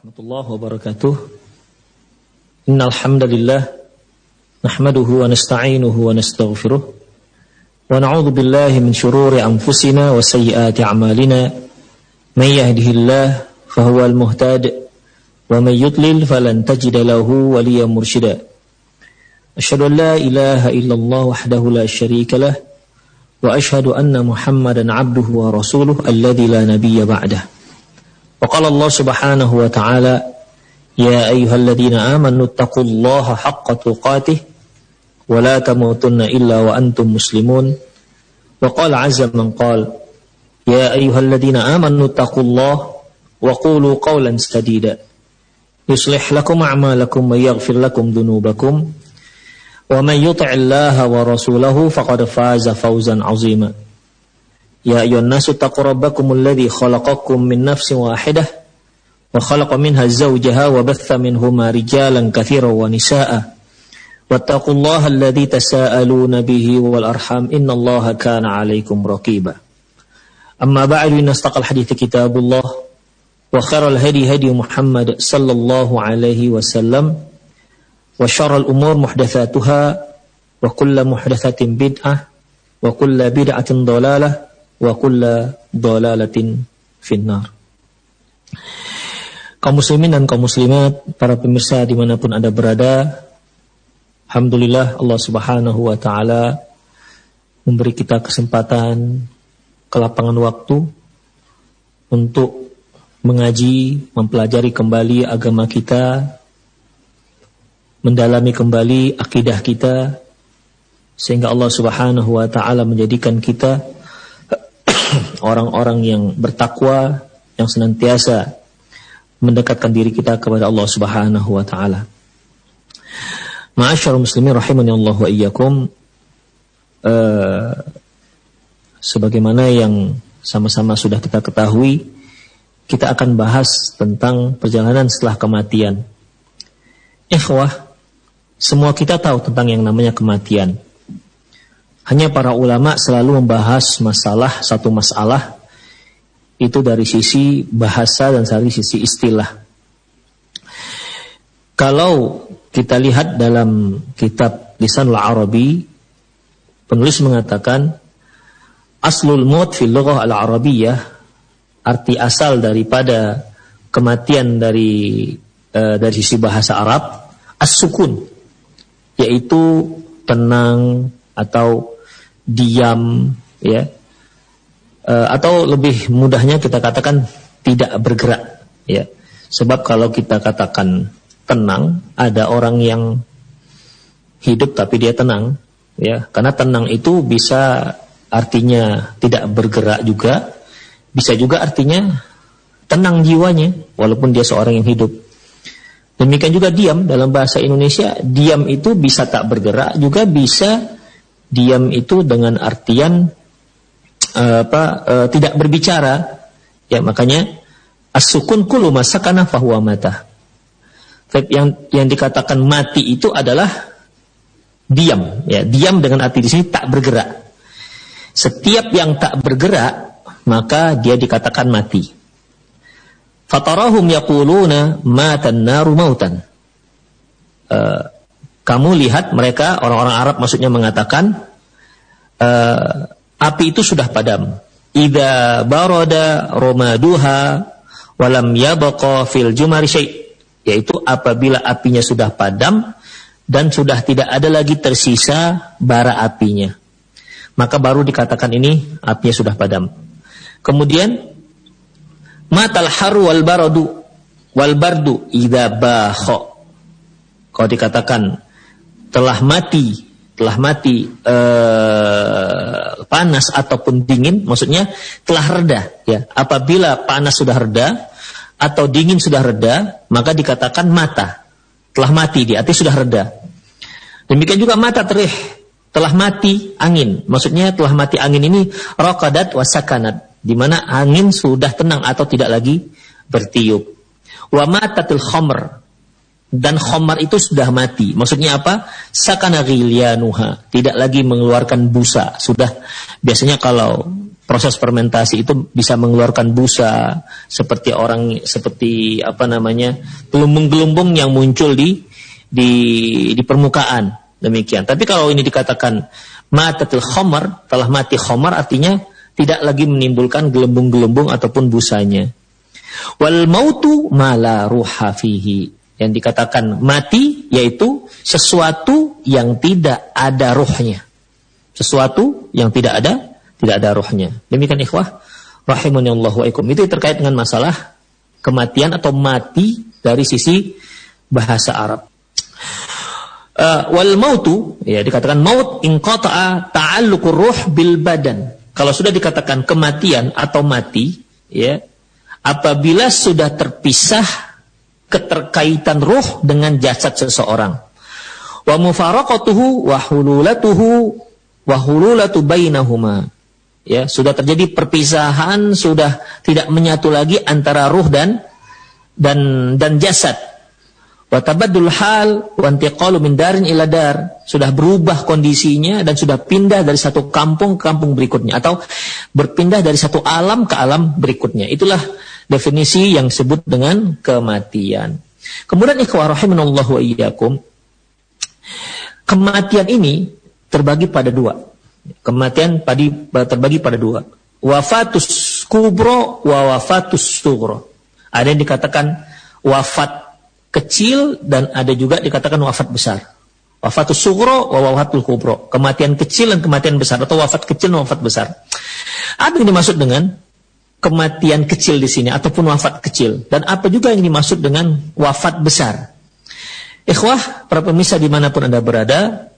warahmatullahi wabarakatuh. Innal hamdalillah nahmaduhu wa nasta'inuhu wa nastaghfiruh wa na'udzu billahi min shururi anfusina wa sayyiati a'malina. May yahdihillahu fahuwal muhtadi wa may yudlil falan tajida lahu waliyyan mursyida. Asyhadu an la ilaha illallah wahdahu la syarika lah wa asyhadu anna Muhammadan 'abduhu wa rasuluhu alladzi la nabiyya ba'dah. Wa qala Allah subhanahu wa ta'ala ya ayyuhalladzina amanu taqullaha haqqa tuqatih wa la tamutunna illa wa antum muslimun. Wa qala 'azza man qala ya ayyuhalladzina amanu taqullaha wa qulu qawlan sadida yuslih lakum a'malakum wa yaghfir lakum dhunubakum wa man yuti'illaha wa rasulahu faqad faza fawzan 'azima. Ya ayyuhan nasu taqu rabbakumul ladzi khalaqakum min nafsin wahidah wa khalaqa minha zawjaha wa batha minhuma rijalan katsiran wa nisaa'a wattaqullaha alladzi tasaaluna bihi wal arham innallaha kana 'alaikum raqiba. Amma ba'du, innastaqal hadithi kitabullah wa khairal hadi hadi Muhammad sallallahu alaihi wasallam wa syarrul umur muhdatsatuha wa kullu muhdatsatin bid'ah wa kullu bid'atin dhalalah wa kulla dhalalatin finnar. Kaum muslimin dan kaum muslimat, para pemirsa dimanapun Anda berada, alhamdulillah Allah subhanahu wa ta'ala memberi kita kesempatan, kelapangan waktu untuk mengaji, mempelajari kembali agama kita, mendalami kembali akidah kita, sehingga Allah subhanahu wa ta'ala menjadikan kita orang-orang yang bertakwa, yang senantiasa mendekatkan diri kita kepada Allah subhanahu wa ta'ala. Ma'asyarul muslimin rahimani Allah wa iyyakum. Sebagaimana yang sama-sama sudah kita ketahui, kita akan bahas tentang perjalanan setelah kematian. Ikhwah, semua kita tahu tentang yang namanya kematian. Hanya para ulama selalu membahas satu masalah itu dari sisi bahasa dan dari sisi istilah. Kalau kita lihat dalam kitab Lisanul Arabi, penulis mengatakan aslul maut fil lughah al-arabiyyah, arti asal daripada kematian dari sisi bahasa Arab, as-sukun, yaitu tenang atau diam, ya, atau lebih mudahnya kita katakan tidak bergerak, ya. Sebab kalau kita katakan tenang, ada orang yang hidup tapi dia tenang, ya. Karena tenang itu bisa artinya tidak bergerak juga, bisa juga artinya tenang jiwanya walaupun dia seorang yang hidup. Demikian juga diam dalam bahasa Indonesia, diam itu bisa tak bergerak, juga bisa diam itu dengan artian tidak berbicara, ya. Makanya as-sukun kullu ma sakana fahuwa mata. Yang dikatakan mati itu adalah diam, ya. Diam dengan arti di sini tak bergerak. Setiap yang tak bergerak maka dia dikatakan mati. Fatarahum yaquluna matan naru mautan. Kamu lihat mereka, orang-orang Arab maksudnya mengatakan api itu sudah padam. Idza barada ramaduha walam yabqa fil jumari syai', yaitu apabila apinya sudah padam dan sudah tidak ada lagi tersisa bara apinya, maka baru dikatakan ini apinya sudah padam. Kemudian matal haru wal bardu idza bakha. Kalau dikatakan telah mati panas ataupun dingin, maksudnya telah reda, ya. Apabila panas sudah reda atau dingin sudah reda, maka dikatakan mata, telah mati dia, artinya sudah reda. Demikian juga mata terih, telah mati angin, maksudnya telah mati angin ini raqadat wa sakanat, di mana angin sudah tenang atau tidak lagi bertiup. Wa matatil khamr, dan khamar itu sudah mati. Maksudnya apa? Sakana ghilyanuha, tidak lagi mengeluarkan busa. Sudah, biasanya kalau proses fermentasi itu bisa mengeluarkan busa seperti gelombung-gelombung yang muncul di permukaan, demikian. Tapi kalau ini dikatakan matatil khamar, telah mati khamar, artinya tidak lagi menimbulkan gelembung-gelembung ataupun busanya. Wal mautu ma la ruha fihi, yang dikatakan mati yaitu sesuatu yang tidak ada ruhnya. Sesuatu yang tidak ada ruhnya. Demikian ikhwah rahimanallahu wa ikum. Itu terkait dengan masalah kematian atau mati dari sisi bahasa Arab. Wal mautu, ya dikatakan maut inqata'a ta'alluqur ruh bil badan. Kalau sudah dikatakan kematian atau mati, ya, apabila sudah terpisah keterkaitan ruh dengan jasad seseorang. Wa mufaraqatuhu wa hululatu bainahuma. Ya, sudah terjadi perpisahan, sudah tidak menyatu lagi antara ruh dan jasad. Wa tabaddul hal wa intiqalu min darin ila dar, sudah berubah kondisinya dan sudah pindah dari satu kampung ke kampung berikutnya, atau berpindah dari satu alam ke alam berikutnya. Itulah definisi yang disebut dengan kematian. Kemudian ikhwah rahimanallahu wa iyyakum, kematian ini terbagi pada dua. Kematian terbagi pada dua. Wafatus kubro wa wafatus sughra. Ada yang dikatakan wafat kecil dan ada juga dikatakan wafat besar. Wafatus sughra wa wafatul kubro. Kematian kecil dan kematian besar, atau wafat kecil dan wafat besar. Apa yang dimaksud dengan kematian kecil di sini ataupun wafat kecil, dan apa juga yang dimaksud dengan wafat besar? Ikhwah, para pemirsa dimanapun Anda berada,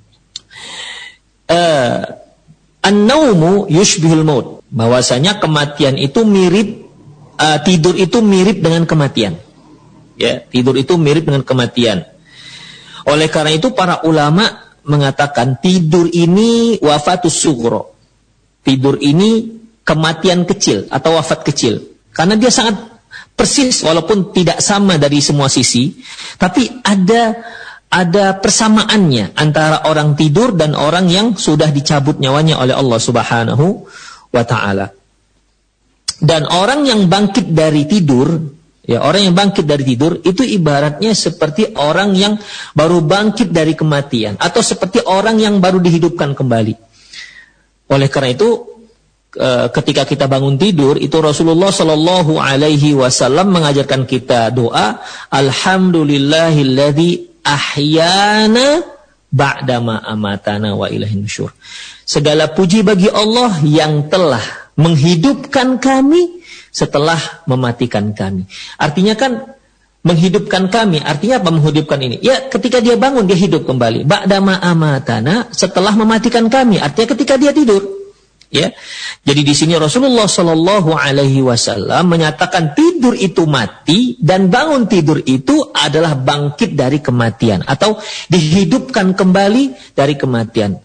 an-naumu yushbihul maut, bahwasanya kematian itu mirip, tidur itu mirip dengan kematian. Ya, tidur itu mirip dengan kematian. Oleh karena itu para ulama mengatakan tidur ini wafatus sughra. Tidur ini kematian kecil atau wafat kecil. Karena dia sangat persis, walaupun tidak sama dari semua sisi, tapi ada persamaannya antara orang tidur dan orang yang sudah dicabut nyawanya oleh Allah Subhanahu wa taala. Dan orang yang bangkit dari tidur, ya, orang yang bangkit dari tidur itu ibaratnya seperti orang yang baru bangkit dari kematian, atau seperti orang yang baru dihidupkan kembali. Oleh karena itu, ketika kita bangun tidur, itu Rasulullah Shallallahu Alaihi Wasallam mengajarkan kita doa, Alhamdulillahilladzi ahyana ba'dama amatana wa ilaihin nusyur. Segala puji bagi Allah yang telah menghidupkan kami setelah mematikan kami. Artinya kan menghidupkan kami, artinya apa menghidupkan ini? Ya, ketika dia bangun dia hidup kembali. Ba'dama amatana, setelah mematikan kami, artinya ketika dia tidur. Ya, jadi di sini Rasulullah Shallallahu Alaihi Wasallam menyatakan tidur itu mati dan bangun tidur itu adalah bangkit dari kematian atau dihidupkan kembali dari kematian.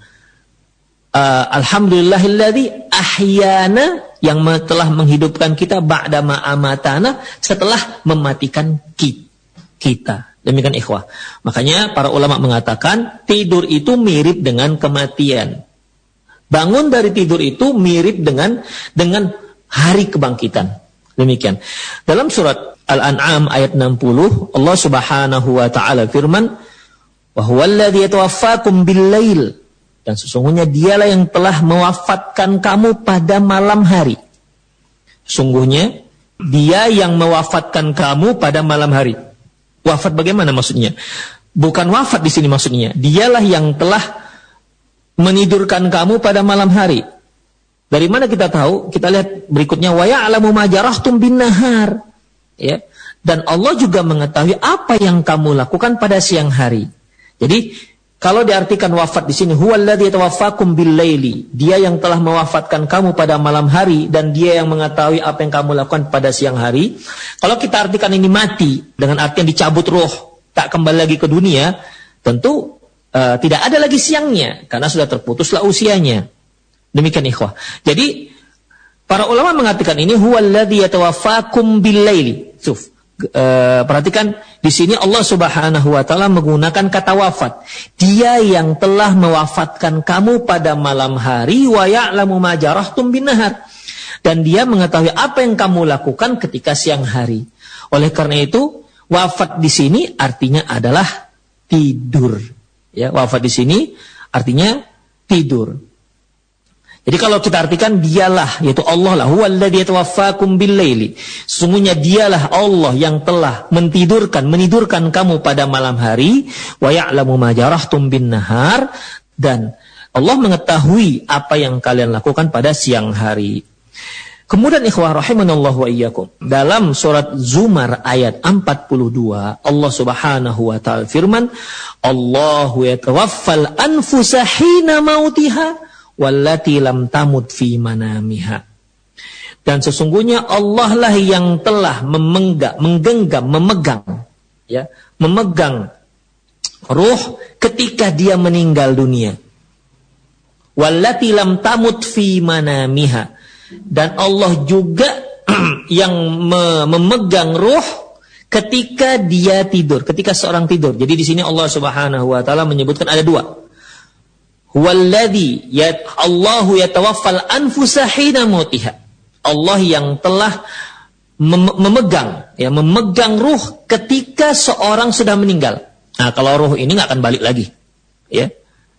Alhamdulillahilladzi ahyana, yang telah menghidupkan kita ba'dama amatana, setelah mematikan kita. Demikian ikhwah. Makanya para ulama mengatakan tidur itu mirip dengan kematian. Bangun dari tidur itu mirip dengan hari kebangkitan. Demikian. Dalam surat Al-An'am ayat 60, Allah Subhanahu wa taala firman, "Wa huwallazi yatawaffakum bil-lail." Dan sesungguhnya dialah yang telah mewafatkan kamu pada malam hari. Sungguhnya dia yang mewafatkan kamu pada malam hari. Wafat bagaimana maksudnya? Bukan wafat di sini maksudnya. Dialah yang telah menidurkan kamu pada malam hari. Dari mana kita tahu? Kita lihat berikutnya, wa ya'lamu ma jarahtum bin nahar. Ya. Dan Allah juga mengetahui apa yang kamu lakukan pada siang hari. Jadi kalau diartikan wafat di sini, huwallazi yatawaffakum bil-laili, dia yang telah mewafatkan kamu pada malam hari dan dia yang mengetahui apa yang kamu lakukan pada siang hari. Kalau kita artikan ini mati dengan artian dicabut roh, tak kembali lagi ke dunia, tentu tidak ada lagi siangnya karena sudah terputuslah usianya. Demikian ikhwah. Jadi para ulama mengatakan ini huwallazi yatawaffakum bil-laili. Perhatikan di sini Allah Subhanahu wa taala menggunakan kata wafat. Dia yang telah mewafatkan kamu pada malam hari wa ya'lamu ma jarahtum bin nahar. Dan dia mengetahui apa yang kamu lakukan ketika siang hari. Oleh karena itu, wafat di sini artinya adalah tidur. Ya, wafat di sini artinya tidur. Jadi kalau kita artikan dialah, yaitu Allah lah, huwallazi yatawaffakum bil-laili. Sesungguhnya dialah Allah yang telah menidurkan kamu pada malam hari, wa ya'lamu ma jarahtum bin-nahar, dan Allah mengetahui apa yang kalian lakukan pada siang hari. Kemudian ikhwah rahimanallahu wa iyyakum, dalam surat Zumar ayat 42, Allah Subhanahu wa taala firman, Allahu yatawaffal anfusa hina mautiha wallati lam tamut fi manamiha. Dan sesungguhnya Allah lah yang telah memegang ruh ketika dia meninggal dunia. Wallati lam tamut fi manamiha. Dan Allah juga yang memegang ruh ketika dia tidur, ketika seorang tidur. Jadi di sini Allah Subhanahu wa taala menyebutkan ada dua. Huwallazi Allahu yatawaffal anfusa hina mautiha. Allah yang telah memegang ruh ketika seorang sudah meninggal. Nah, kalau ruh ini enggak akan balik lagi, ya.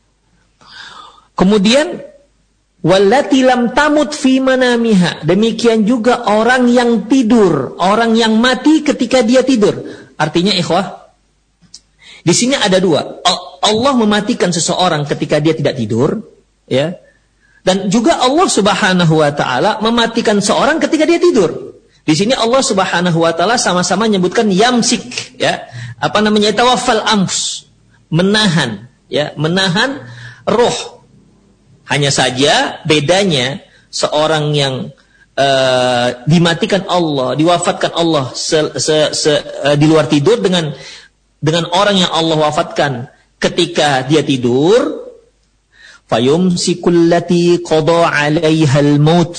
Kemudian wallati lam tamut fi manamiha. Demikian juga orang yang tidur, orang yang mati ketika dia tidur. Artinya ikhwah, di sini ada dua. Allah mematikan seseorang ketika dia tidak tidur, ya. Dan juga Allah Subhanahu wa taala mematikan seorang ketika dia tidur. Di sini Allah Subhanahu wa taala sama-sama menyebutkan yamsik, ya. Tawaffal anfus, menahan, ya, menahan roh. Hanya saja bedanya seorang yang dimatikan Allah, diwafatkan Allah di luar tidur dengan orang yang Allah wafatkan ketika dia tidur, fayumsikul lati qada 'alaihal maut.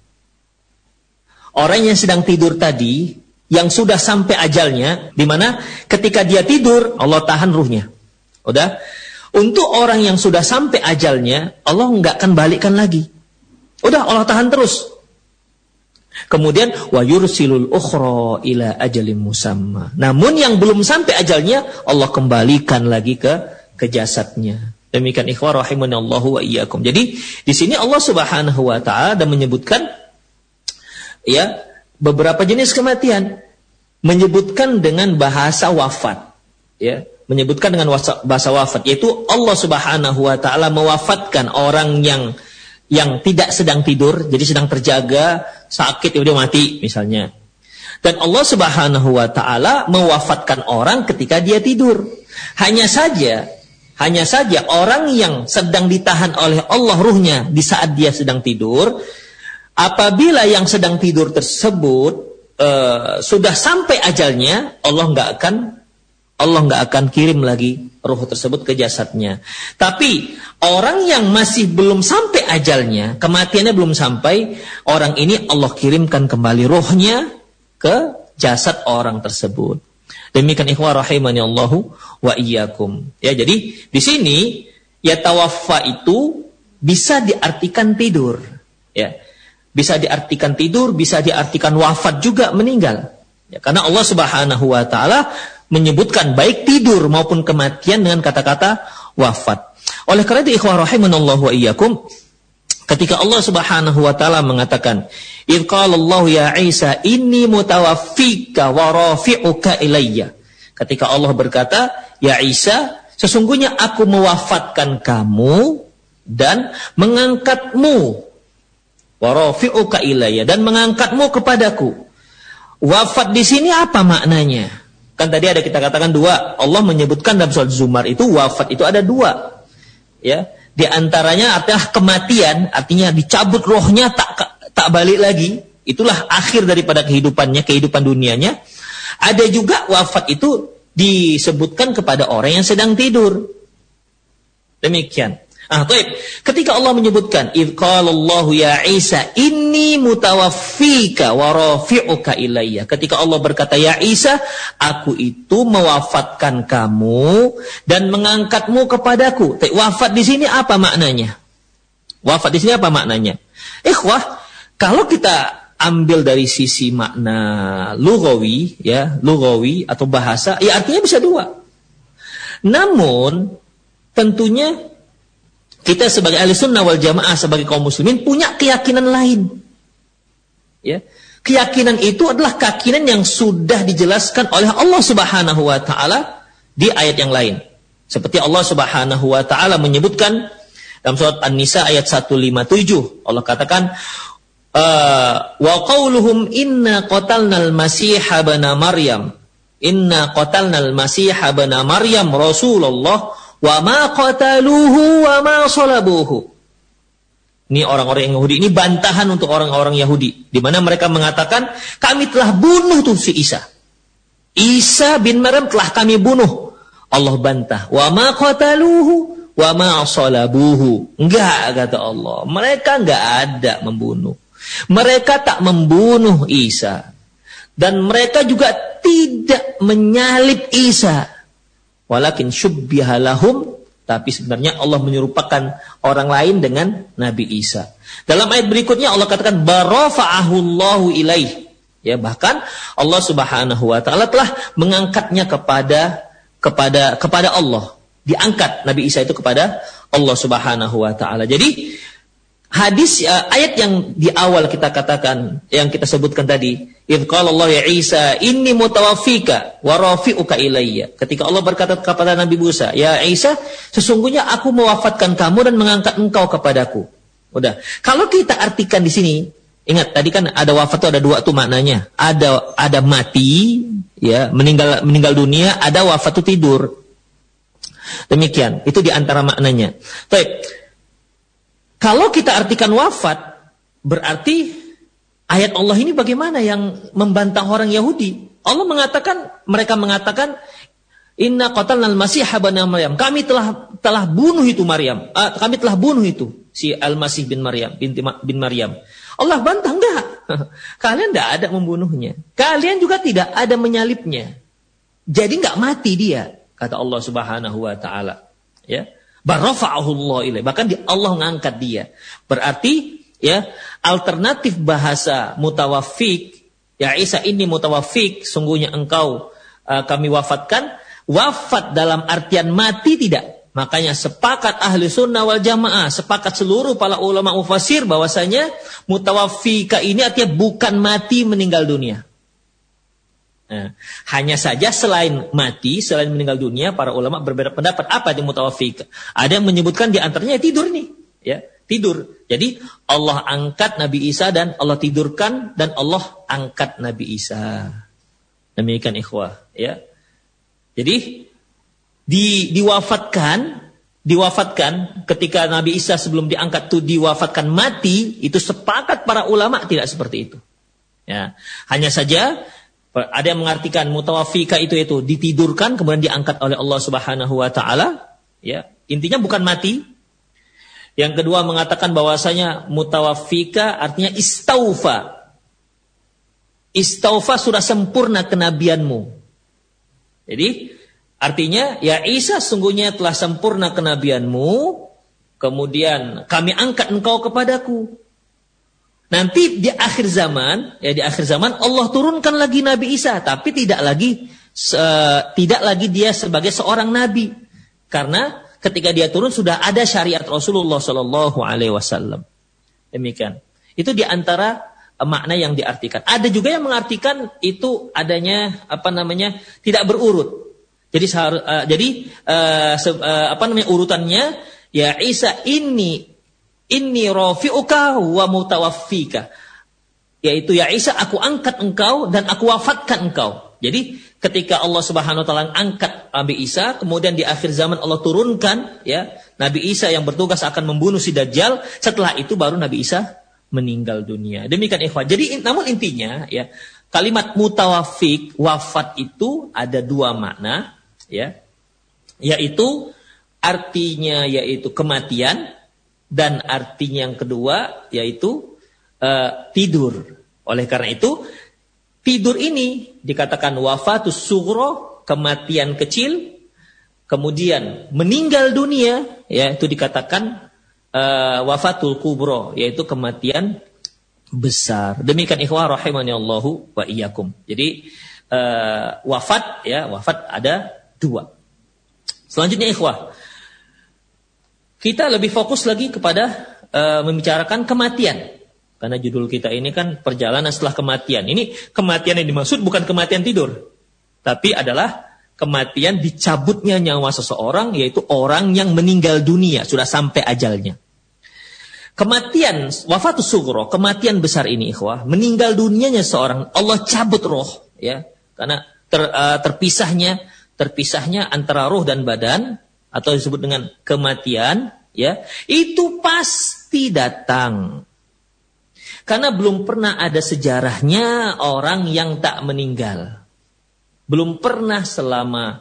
Orang yang sedang tidur tadi, yang sudah sampai ajalnya, di mana ketika dia tidur Allah tahan ruhnya. Udah? Untuk orang yang sudah sampai ajalnya, Allah enggak akan balikkan lagi. Udah, Allah tahan terus. Kemudian wa yursilul ukhra ila ajalin musamma. Namun yang belum sampai ajalnya Allah kembalikan lagi ke jasadnya. Demikian ikhwah rahimanallahu wa iyyakum. Jadi di sini Allah Subhanahu wa taala dan menyebutkan, ya, beberapa jenis kematian, menyebutkan dengan bahasa wafat, ya, menyebutkan dengan bahasa wafat, yaitu Allah Subhanahu wa taala mewafatkan orang yang tidak sedang tidur, jadi sedang terjaga, sakit, ya udah mati misalnya. Dan Allah Subhanahu wa taala mewafatkan orang ketika dia tidur. Hanya saja orang yang sedang ditahan oleh Allah ruhnya di saat dia sedang tidur, apabila yang sedang tidur tersebut sudah sampai ajalnya, Allah nggak akan kirim lagi ruh tersebut ke jasadnya. Tapi orang yang masih belum sampai ajalnya, kematiannya belum sampai, orang ini Allah kirimkan kembali ruhnya ke jasad orang tersebut. Demikian ikhwah rahimani Allahu wa iyyakum. Ya, jadi di sini ya tawaffa itu bisa diartikan tidur, ya. Bisa diartikan tidur, bisa diartikan wafat juga, meninggal. Ya, karena Allah Subhanahu wa taala menyebutkan baik tidur maupun kematian dengan kata-kata wafat. Oleh karena itu ikhwah rahimanallahu wa iyyakum, ketika Allah Subhanahu wa taala mengatakan, "Idz qala Allah ya Isa inni mutawaffika wa rafi'uka ilayya." Ketika Allah berkata, "Ya Isa, sesungguhnya aku mewafatkan kamu dan mengangkatmu, wa rafi'uka ilayya, dan mengangkatmu kepadaku." Wafat di sini apa maknanya? Kan tadi ada kita katakan dua. Allah menyebutkan dalam surat Zumar itu wafat itu ada dua. Ya, di antaranya artinya kematian, artinya dicabut rohnya tak balik lagi. Itulah akhir daripada kehidupannya, kehidupan dunianya. Ada juga wafat itu disebutkan kepada orang yang sedang tidur. Demikian. Taib. Ketika Allah menyebutkan idz qalallahu ya Isa inni mutawaffika wa rafi'uka ilayya. Ketika Allah berkata ya Isa, aku itu mewafatkan kamu dan mengangkatmu kepadaku. Wafat di sini apa maknanya? Wafat di sini apa maknanya? Ikhwah, kalau kita ambil dari sisi makna lughawi ya, lughawi atau bahasa, ya artinya bisa dua. Namun tentunya kita sebagai ahli sunnah wal jamaah, sebagai kaum muslimin punya keyakinan lain. Ya. Keyakinan itu adalah keyakinan yang sudah dijelaskan oleh Allah Subhanahu wa taala di ayat yang lain. Seperti Allah Subhanahu wa taala menyebutkan dalam surat An-Nisa ayat 157. Allah katakan wa qauluhum inna qatalnal masiha ibna maryam. Inna qatalnal masiha ibna maryam Rasulullah wa ma qataluhu wa ma salabuhu. Ini orang-orang Yahudi, ini bantahan untuk orang-orang Yahudi, di mana mereka mengatakan kami telah bunuh tuh si Isa. Isa bin Maryam telah kami bunuh. Allah bantah, wa ma qataluhu wa ma salabuhu. Enggak, kata Allah, mereka enggak ada membunuh. Mereka tak membunuh Isa. Dan mereka juga tidak menyalib Isa. Walakin syubbiha lahum, tapi sebenarnya Allah menyerupakan orang lain dengan Nabi Isa. Dalam ayat berikutnya Allah katakan barafa'ahu Allahu ilaih. Ya, bahkan Allah Subhanahu wa taala telah mengangkatnya kepada Allah. Diangkat Nabi Isa itu kepada Allah Subhanahu wa taala. Jadi hadis ayat yang di awal kita katakan, yang kita sebutkan tadi, idz qala Allah ya Isa inni mutawaffika wa rafi'uka ilayya. Ketika Allah berkata kepada Nabi Musa, ya Isa, sesungguhnya aku mewafatkan kamu dan mengangkat engkau kepadaku. Udah. Kalau kita artikan di sini, ingat tadi kan ada wafat itu ada dua tuh maknanya. Ada mati, ya, meninggal dunia, ada wafat itu tidur. Demikian, itu di antara maknanya. Baik. Kalau kita artikan wafat, berarti ayat Allah ini bagaimana yang membantah orang Yahudi? Allah mengatakan, mereka mengatakan, inna qatalnal masiha ibna Maryam. Kami telah bunuh itu Maryam. Kami telah bunuh itu si Al-Masih bin Maryam, bin Maryam. Allah bantah, enggak. Kalian tidak ada membunuhnya. Kalian juga tidak ada menyalibnya. Jadi enggak mati dia, kata Allah Subhanahu wa taala. Ya. Barafa'ahu Allah ilaih. Bahkan Allah mengangkat dia. Berarti ya, alternatif bahasa mutawaffik, ya Isa ini mutawaffik, sungguhnya engkau kami wafatkan. Wafat dalam artian mati tidak. Makanya sepakat ahli sunnah wal jamaah, sepakat seluruh para ulama mufassir bahwasanya mutawaffika ini artinya bukan mati meninggal dunia. Nah, hanya saja selain mati, selain meninggal dunia, para ulama berbeda pendapat apa di mutawaffik. Ada yang menyebutkan di antaranya tidur nih, ya, tidur. Jadi Allah angkat Nabi Isa dan Allah tidurkan dan Allah angkat Nabi Isa. Demikian ikhwah, ya. Jadi diwafatkan ketika Nabi Isa sebelum diangkat itu diwafatkan mati, itu sepakat para ulama tidak seperti itu. Ya, hanya saja ada yang mengartikan mutawaffika itu ditidurkan kemudian diangkat oleh Allah Subhanahu wa taala, ya. Intinya bukan mati. Yang kedua mengatakan bahwasanya mutawaffika artinya istaufa. Istaufa sudah sempurna kenabianmu. Jadi artinya ya Isa sungguhnya telah sempurna kenabianmu, kemudian kami angkat engkau kepadaku. Nanti di akhir zaman, ya di akhir zaman Allah turunkan lagi Nabi Isa, tapi tidak lagi dia sebagai seorang nabi, karena ketika dia turun sudah ada syariat Rasulullah Shallallahu Alaihi Wasallam. Demikian. Itu di antara makna yang diartikan. Ada juga yang mengartikan itu adanya tidak berurut. Jadi urutannya ya Isa inni rafi'uka wa mutawaffika. Yaitu ya Isa aku angkat engkau dan aku wafatkan engkau. Jadi ketika Allah Subhanahu wa taala angkat Nabi Isa, kemudian di akhir zaman Allah turunkan ya Nabi Isa yang bertugas akan membunuh si Dajjal, setelah itu baru Nabi Isa meninggal dunia. Demikian ikhwan. Jadi namun intinya ya kalimat mutawaffik, wafat itu ada dua makna ya. Yaitu artinya yaitu kematian, dan artinya yang kedua yaitu tidur. Oleh karena itu, tidur ini dikatakan wafatus sughra, kematian kecil. Kemudian meninggal dunia, yaitu dikatakan wafatul kubro, yaitu kematian besar. Demikian ikhwah rahimani Allahu wa iyyakum. Jadi wafat ada 2. Selanjutnya ikhwah, kita lebih fokus lagi kepada membicarakan kematian. Karena judul kita ini kan perjalanan setelah kematian. Ini kematian yang dimaksud bukan kematian tidur, tapi adalah kematian dicabutnya nyawa seseorang, yaitu orang yang meninggal dunia, sudah sampai ajalnya. Kematian wafatus sughra, kematian besar ini ikhwah, meninggal dunianya seorang, Allah cabut roh, ya. Karena terpisahnya antara roh dan badan, atau disebut dengan kematian, ya. Itu pasti datang. Karena belum pernah ada sejarahnya orang yang tak meninggal. Belum pernah selama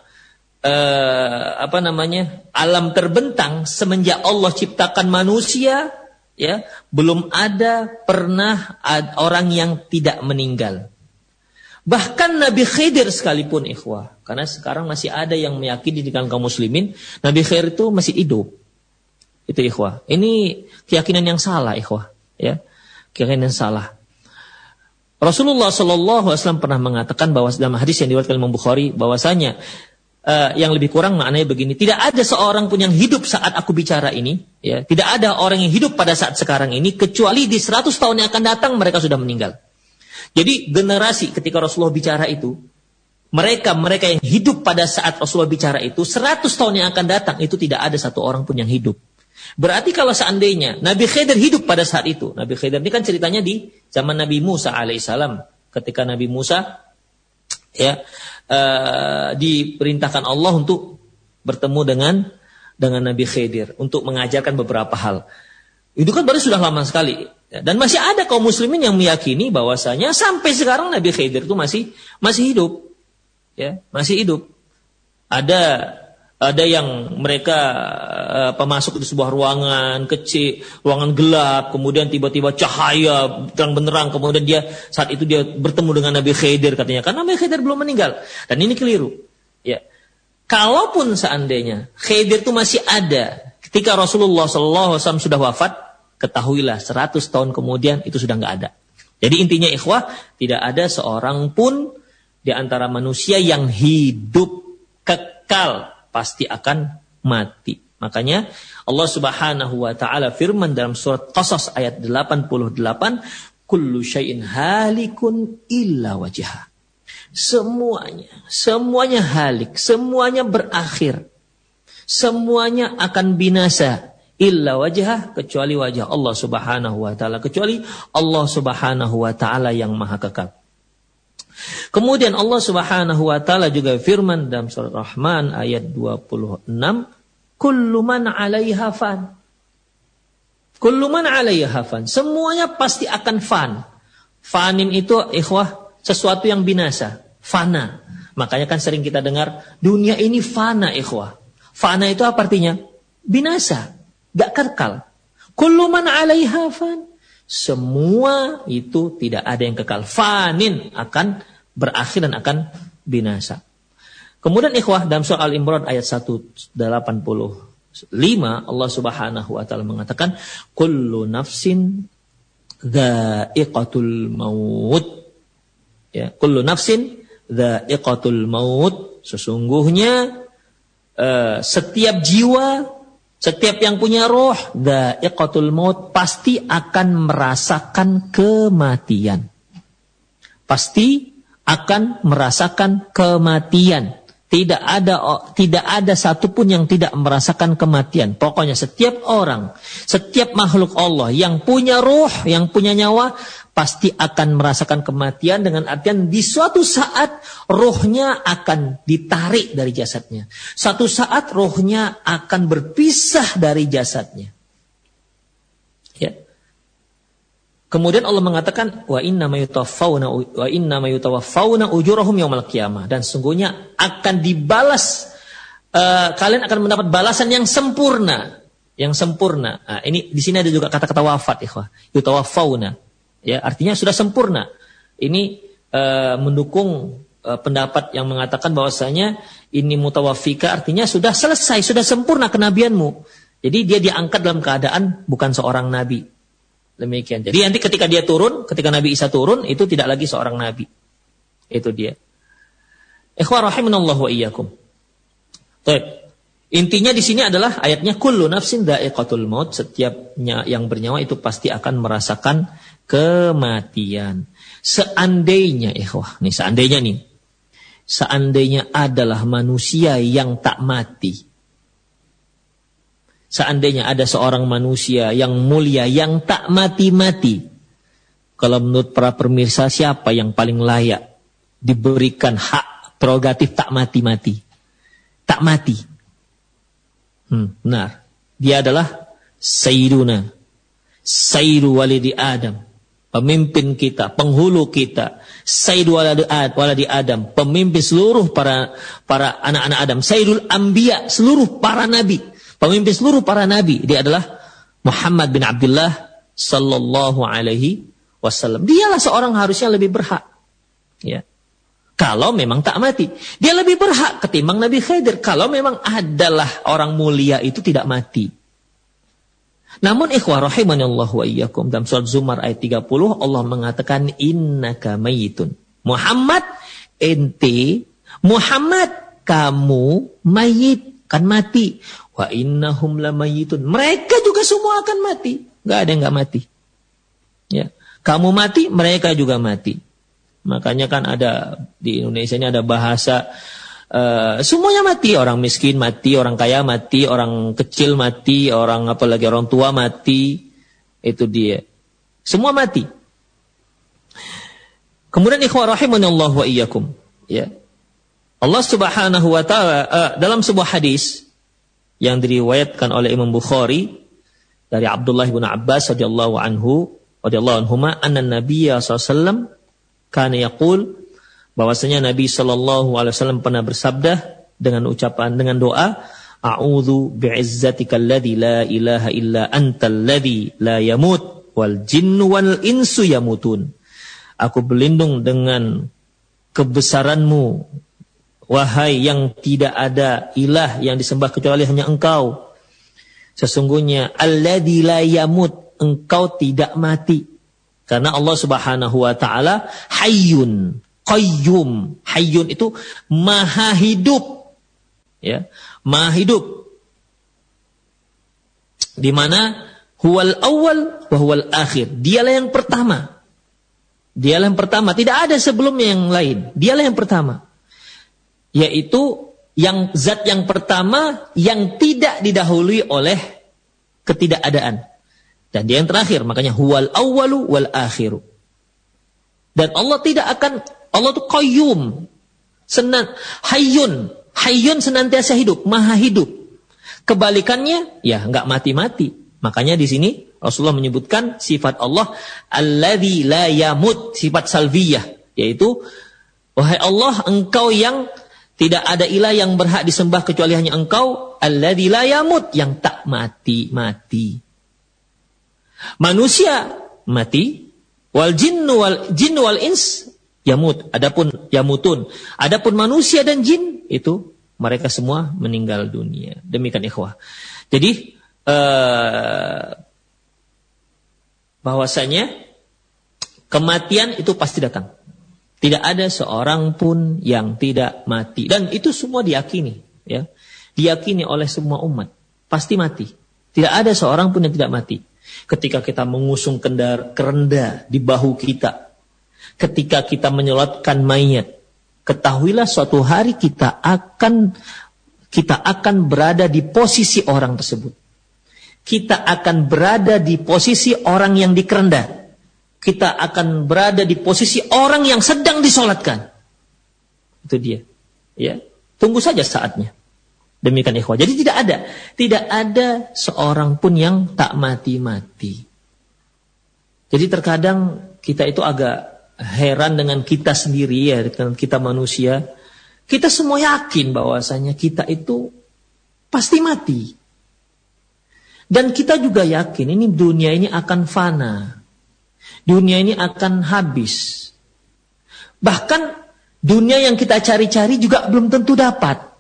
alam terbentang semenjak Allah ciptakan manusia, ya, belum ada pernah orang yang tidak meninggal. Bahkan Nabi Khidir sekalipun ikhwah, karena sekarang masih ada yang meyakini di kalangan kaum muslimin Nabi Khidir itu masih hidup. Itu ikhwah. Ini keyakinan yang salah ikhwah, ya. Keyakinan yang salah. Rasulullah SAW pernah mengatakan bahwa dalam hadis yang diriwayatkan Imam Bukhari bahwasanya yang lebih kurang maknanya begini, tidak ada seorang pun yang hidup saat aku bicara ini, ya, tidak ada orang yang hidup pada saat sekarang ini kecuali di 100 tahun yang akan datang mereka sudah meninggal. Jadi generasi ketika Rasulullah bicara itu, mereka yang hidup pada saat Rasulullah bicara itu 100 tahun yang akan datang itu tidak ada satu orang pun yang hidup. Berarti kalau seandainya Nabi Khidir hidup pada saat itu, Nabi Khidir ini kan ceritanya di zaman Nabi Musa alaihissalam, ketika Nabi Musa diperintahkan Allah untuk bertemu dengan Nabi Khidir untuk mengajarkan beberapa hal. Itu kan baru sudah lama sekali, dan masih ada kaum muslimin yang meyakini bahwasanya sampai sekarang Nabi Khidir itu masih hidup, ya, masih hidup. Ada yang mereka masuk di sebuah ruangan kecil, ruangan gelap, kemudian tiba-tiba cahaya terang benderang, kemudian saat itu dia bertemu dengan Nabi Khidir katanya, karena Nabi Khidir belum meninggal. Dan ini keliru. Ya. Kalaupun seandainya Khidir itu masih ada ketika Rasulullah SAW sudah wafat, ketahuilah 100 tahun kemudian itu sudah nggak ada. Jadi intinya ikhwah, tidak ada seorang pun di antara manusia yang hidup kekal, pasti akan mati. Makanya Allah Subhanahu wa taala firman dalam surat Qasas ayat 88, kullu syai'in halikun illa wajhah. Semuanya halik, semuanya berakhir. Semuanya akan binasa illa wajhah, kecuali wajah Allah Subhanahu wa taala, kecuali Allah Subhanahu wa taala yang maha kekal. Kemudian Allah Subhanahu wa taala juga firman dalam surat Rahman ayat 26, kullu man 'alaiha fan. Kullu man 'alaiha fan. Semuanya pasti akan fan. Fanin itu ikhwah sesuatu yang binasa, fana. Makanya kan sering kita dengar dunia ini fana ikhwah. Fana itu apa artinya? Binasa, enggak kekal. Kullu man 'alaiha fan. Semua itu tidak ada yang kekal. Fanin, akan berakhir dan akan binasa. Kemudian ikhwah dalam surah Al-Imran ayat 185 Allah Subhanahu wa taala mengatakan kullu nafsin dha'iqatul maut. Ya, kullu nafsin dha'iqatul maut. Sesungguhnya setiap jiwa, setiap yang punya roh, dha'iqatul maut, pasti akan merasakan kematian. Pasti akan merasakan kematian. Tidak ada satupun yang tidak merasakan kematian. Pokoknya setiap orang, setiap makhluk Allah yang punya roh, yang punya nyawa, pasti akan merasakan kematian, dengan artian di suatu saat rohnya akan ditarik dari jasadnya. Suatu saat rohnya akan berpisah dari jasadnya. Ya. Kemudian Allah mengatakan wa inna ma yutawaffawna ujurahum yaumal qiyamah, dan sungguhnya akan dibalas kalian akan mendapat balasan yang sempurna. Yang sempurna. Nah, ini di sini ada juga kata-kata wafat, ikhwah. Yutawaffauna. Ya, artinya sudah sempurna. Ini mendukung pendapat yang mengatakan bahwasanya ini mutawaffika artinya sudah selesai, sudah sempurna kenabianmu. Jadi dia diangkat dalam keadaan bukan seorang nabi. Demikian. Jadi nanti ketika dia turun, ketika Nabi Isa turun, itu tidak lagi seorang nabi. Itu dia. Ikhwah rahimanallahu wa iyyakum. Baik. Intinya di sini adalah ayatnya kullu nafsin dha'iqatul maut, setiap yang bernyawa itu pasti akan merasakan kematian. Seandainya seandainya adalah manusia yang tak mati. Seandainya ada seorang manusia yang mulia yang tak mati-mati. Kalau menurut para pemirsa, siapa yang paling layak diberikan hak prerogatif tak mati-mati? Tak mati. Benar. Dia adalah Sayyiduna, Sayyidu walidi Adam, pemimpin kita, penghulu kita. Sayyidu walidi Adam, pemimpin seluruh para anak-anak Adam. Sayyidul Anbiya, seluruh para nabi, pemimpin seluruh para nabi. Dia adalah Muhammad bin Abdullah sallallahu alaihi wasallam. Dialah seorang harusnya lebih berhak. Ya. Kalau memang tak mati. Dia lebih berhak ketimbang Nabi Khidir. Kalau memang adalah orang mulia itu tidak mati. Namun ikhwah rahimanallahu wa iyyakum, dalam surat Zumar ayat 30 Allah mengatakan innaka mayitun. Muhammad kamu mayit, kan mati. Wa innahum lamayitun. Mereka juga semua akan mati. Enggak ada yang enggak mati. Ya. Kamu mati, mereka juga mati. Makanya kan ada di Indonesia ini ada bahasa semuanya mati, orang miskin mati, orang kaya mati, orang kecil mati, orang apalagi orang tua mati, itu dia. Semua mati. Kemudian ikhwah rahimanallahu wa iyyakum, ya. Allah Subhanahu wa taala dalam sebuah hadis yang diriwayatkan oleh Imam Bukhari dari Abdullah bin Abbas radhiyallahu anhuma anna Nabiyya sallallahu alaihi wasallam kana yaqul, bahwasanya Nabi sallallahu alaihi wasallam pernah bersabda dengan ucapan, dengan doa, a'udzu bi'izzatikal ladzi la ilaha illa antal ladzi la yamut wal jinnu wal insu yamutun. Aku berlindung dengan kebesaranmu, wahai yang tidak ada ilah yang disembah kecuali hanya Engkau. Sesungguhnya alladzi la yamut, Engkau tidak mati. Karena Allah Subhanahu wa taala hayyun, qayyum. Hayyun itu maha hidup. Ya, maha hidup. Di mana huwal awwal wa huwal akhir. Dialah yang pertama. Dialah yang pertama, tidak ada sebelumnya yang lain. Dialah yang pertama. Yaitu yang zat yang pertama yang tidak didahului oleh ketidakadaan. Dan dia yang terakhir, makanya huwal awwalu wal akhiru. Dan Allah tidak akan, Allah itu qayyum, hayyun senantiasa hidup, maha hidup. Kebalikannya, ya enggak mati-mati. Makanya di sini Rasulullah menyebutkan sifat Allah alladzi la yamut, sifat salbiyah, yaitu wahai Allah, Engkau yang tidak ada ilah yang berhak disembah kecuali hanya Engkau, alladzi la yamut, yang tak mati-mati. Manusia mati, wal jinnu wal ins yamut. Adapun manusia dan jin itu mereka semua meninggal dunia. Demikian ikhwah. Jadi bahwasanya kematian itu pasti datang. Tidak ada seorang pun yang tidak mati, dan itu semua diyakini, ya. Diyakini oleh semua umat. Pasti mati. Tidak ada seorang pun yang tidak mati. Ketika kita mengusung kerenda di bahu kita, ketika kita menyolatkan mayat, ketahuilah suatu hari kita akan berada di posisi orang tersebut. Kita akan berada di posisi orang yang dikerenda. Kita akan berada di posisi orang yang sedang disolatkan. Itu dia. Ya, tunggu saja saatnya. Demikian ikhwah. Jadi tidak ada seorang pun yang tak mati-mati. Jadi terkadang kita itu agak heran dengan kita sendiri, ya, dengan kita manusia. Kita semua yakin bahwasanya kita itu Pasti mati. Dan kita juga yakin ini dunia ini akan fana. Dunia ini akan habis. Bahkan dunia yang kita cari-cari juga belum tentu dapat.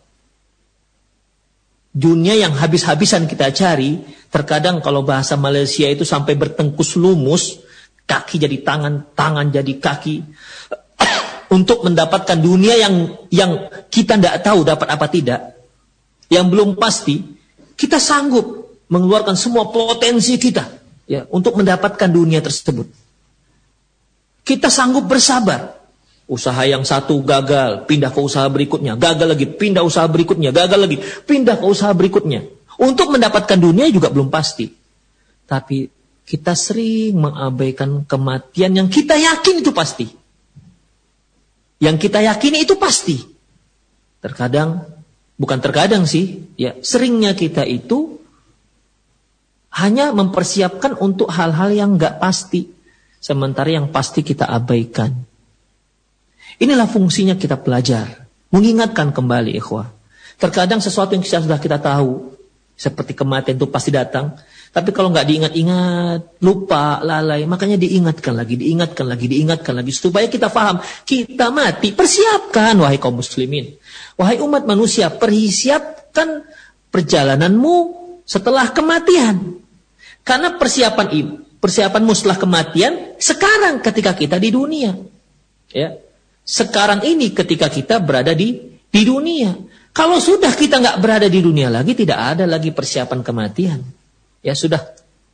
Dunia yang habis-habisan kita cari, terkadang kalau bahasa Malaysia itu sampai bertengkus lumus, kaki jadi tangan, tangan jadi kaki, untuk mendapatkan dunia yang kita tidak tahu dapat apa tidak, yang belum pasti, kita sanggup mengeluarkan semua potensi kita ya untuk mendapatkan dunia tersebut. Kita sanggup bersabar. Usaha yang satu gagal, pindah ke usaha berikutnya, gagal lagi, pindah usaha berikutnya, gagal lagi, pindah ke usaha berikutnya. Untuk mendapatkan dunia juga belum pasti. Tapi kita sering mengabaikan kematian yang kita yakin itu pasti. Yang kita yakini itu pasti. Terkadang, bukan terkadang sih, ya seringnya kita itu hanya mempersiapkan untuk hal-hal yang nggak pasti. Sementara yang pasti kita abaikan. Inilah fungsinya kita belajar. Mengingatkan kembali ikhwah. Terkadang sesuatu yang sudah kita tahu. Seperti kematian itu pasti datang. Tapi kalau nggak diingat-ingat, lupa, lalai. Makanya diingatkan lagi. Supaya kita paham. Kita mati. Persiapkan wahai kaum muslimin. Wahai umat manusia. Persiapkan perjalananmu setelah kematian. Karena persiapanmu setelah kematian. Sekarang ketika kita di dunia. Ya. Sekarang ini ketika kita berada di dunia. Kalau sudah kita nggak berada di dunia lagi, tidak ada lagi persiapan kematian. Ya sudah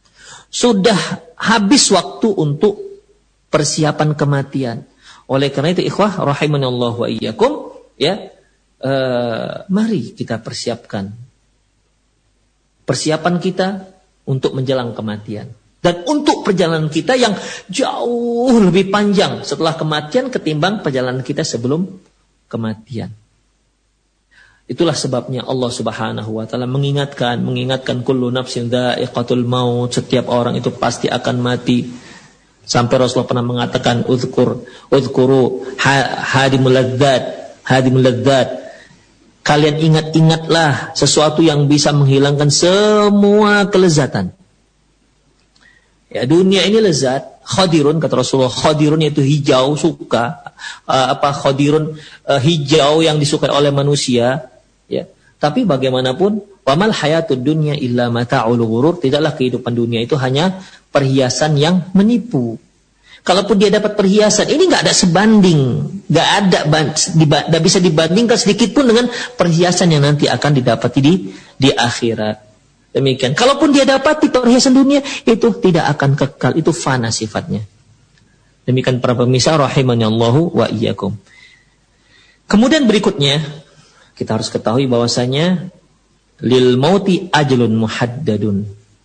habis waktu untuk persiapan kematian. Oleh karena itu ikhwah rahimanallahu wa iyyakum, ya mari kita persiapkan persiapan kita untuk menjelang kematian. Dan untuk perjalanan kita yang jauh lebih panjang setelah kematian ketimbang perjalanan kita sebelum kematian. Itulah sebabnya Allah Subhanahu wa taala mengingatkan kullu nafsin dha'iqatul maut, setiap orang itu pasti akan mati. Sampai Rasulullah pernah mengatakan udhkuru hadimul ladzat. Kalian ingatlah sesuatu yang bisa menghilangkan semua kelezatan. Ya, dunia ini lezat, khadirun kata Rasulullah, khadirun yaitu hijau, suka, khadirun hijau yang disukai oleh manusia, ya. Tapi bagaimanapun, wamal hayatud dunya illa mata'ul ghurur, tidaklah kehidupan dunia itu hanya perhiasan yang menipu. Kalaupun dia dapat perhiasan, ini enggak ada sebanding, enggak bisa dibandingkan sedikit pun dengan perhiasan yang nanti akan didapati di akhirat. Demikian. Kalaupun dia dapati perhiasan dunia, itu tidak akan kekal. Itu fana sifatnya. Demikian para pemirsa rahimanallahu wa iyyakum. Kemudian berikutnya, kita harus ketahui bahwasanya lil mauti ajlun muhaddadun.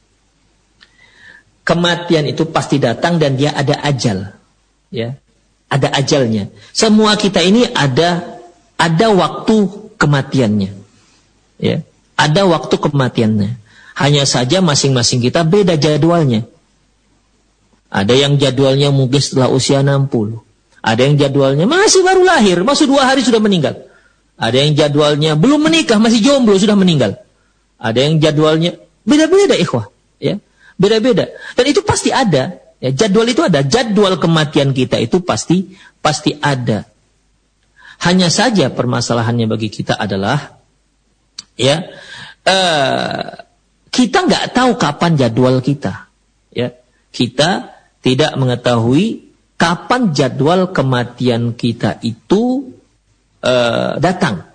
Kematian itu pasti datang dan dia ada ajal. Ya. Ada ajalnya. Semua kita ini ada waktu kematiannya. Ya. Ada waktu kematiannya. Hanya saja masing-masing kita beda jadwalnya. Ada yang jadwalnya mungkin setelah usia 60. Ada yang jadwalnya masih baru lahir, masih 2 hari sudah meninggal. Ada yang jadwalnya belum menikah, masih jomblo sudah meninggal. Ada yang jadwalnya beda-beda ikhwah, ya. Beda-beda. Dan itu pasti ada. Ya, jadwal itu ada, jadwal kematian kita itu pasti ada. Hanya saja permasalahannya bagi kita adalah ya kita nggak tahu kapan jadwal kita, ya. Kita tidak mengetahui kapan jadwal kematian kita itu datang.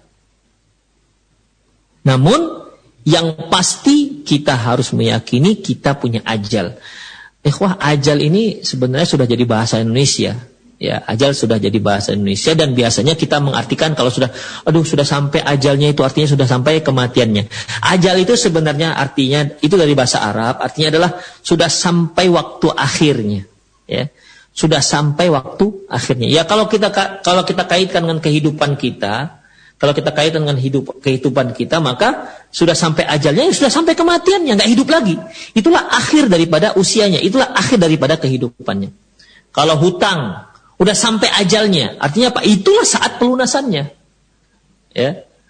Namun yang pasti kita harus meyakini kita punya ajal. Ikhwah, ajal ini sebenarnya sudah jadi bahasa Indonesia. Ya, ajal sudah jadi bahasa Indonesia dan biasanya kita mengartikan kalau sudah sampai ajalnya itu artinya sudah sampai kematiannya. Ajal itu sebenarnya artinya itu dari bahasa Arab, artinya adalah sudah sampai waktu akhirnya, ya. Sudah sampai waktu akhirnya. Ya kalau kita kaitkan dengan kehidupan kita, kalau kita kaitkan dengan kehidupan kita, maka sudah sampai ajalnya, sudah sampai kematiannya, enggak hidup lagi. Itulah akhir daripada usianya, itulah akhir daripada kehidupannya. Kalau hutang udah sampai ajalnya, artinya apa? Itulah saat pelunasannya. Ya.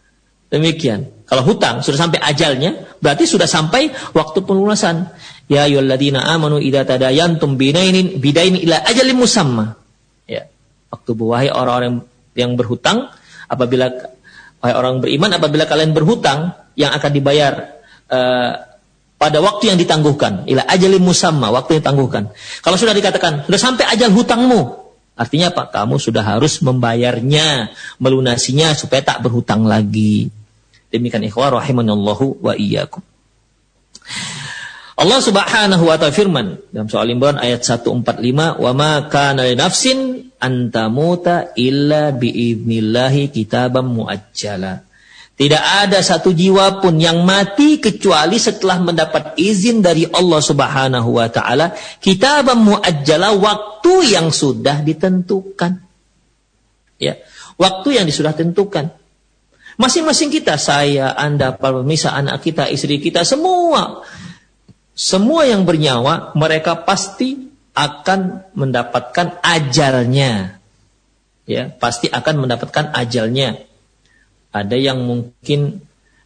Demikian. Kalau hutang sudah sampai ajalnya, berarti sudah sampai waktu pelunasan. Ya ayyuhalladzina amanu idza tadayantum bidainin ila ajalin musamma. Ya. Waktu wahai orang-orang yang berhutang, wahai orang beriman, apabila kalian berhutang yang akan dibayar pada waktu yang ditangguhkan, ila ajalin musamma, waktu yang ditangguhkan. Kalau sudah dikatakan sudah sampai ajal hutangmu, artinya apa? Kamu sudah harus membayarnya, melunasinya supaya tak berhutang lagi. Demikian ikhwah rahimanallahu wa iyyakum. Allah Subhanahu wa ta'ala firman dalam surah Al-Imran ayat 145, "Wa ma kana li nafsin an tamuta illa bi idznillah kitaban muajjala." Tidak ada satu jiwa pun yang mati kecuali setelah mendapat izin dari Allah Subhanahu wa ta'ala, kitaban muajjala, waktu yang sudah ditentukan. Ya, waktu yang sudah ditentukan. Masing-masing kita, saya, Anda, para pemirsa, anak kita, istri kita, semua yang bernyawa, mereka pasti akan mendapatkan ajalnya. Ya, pasti akan mendapatkan ajalnya. Ada yang mungkin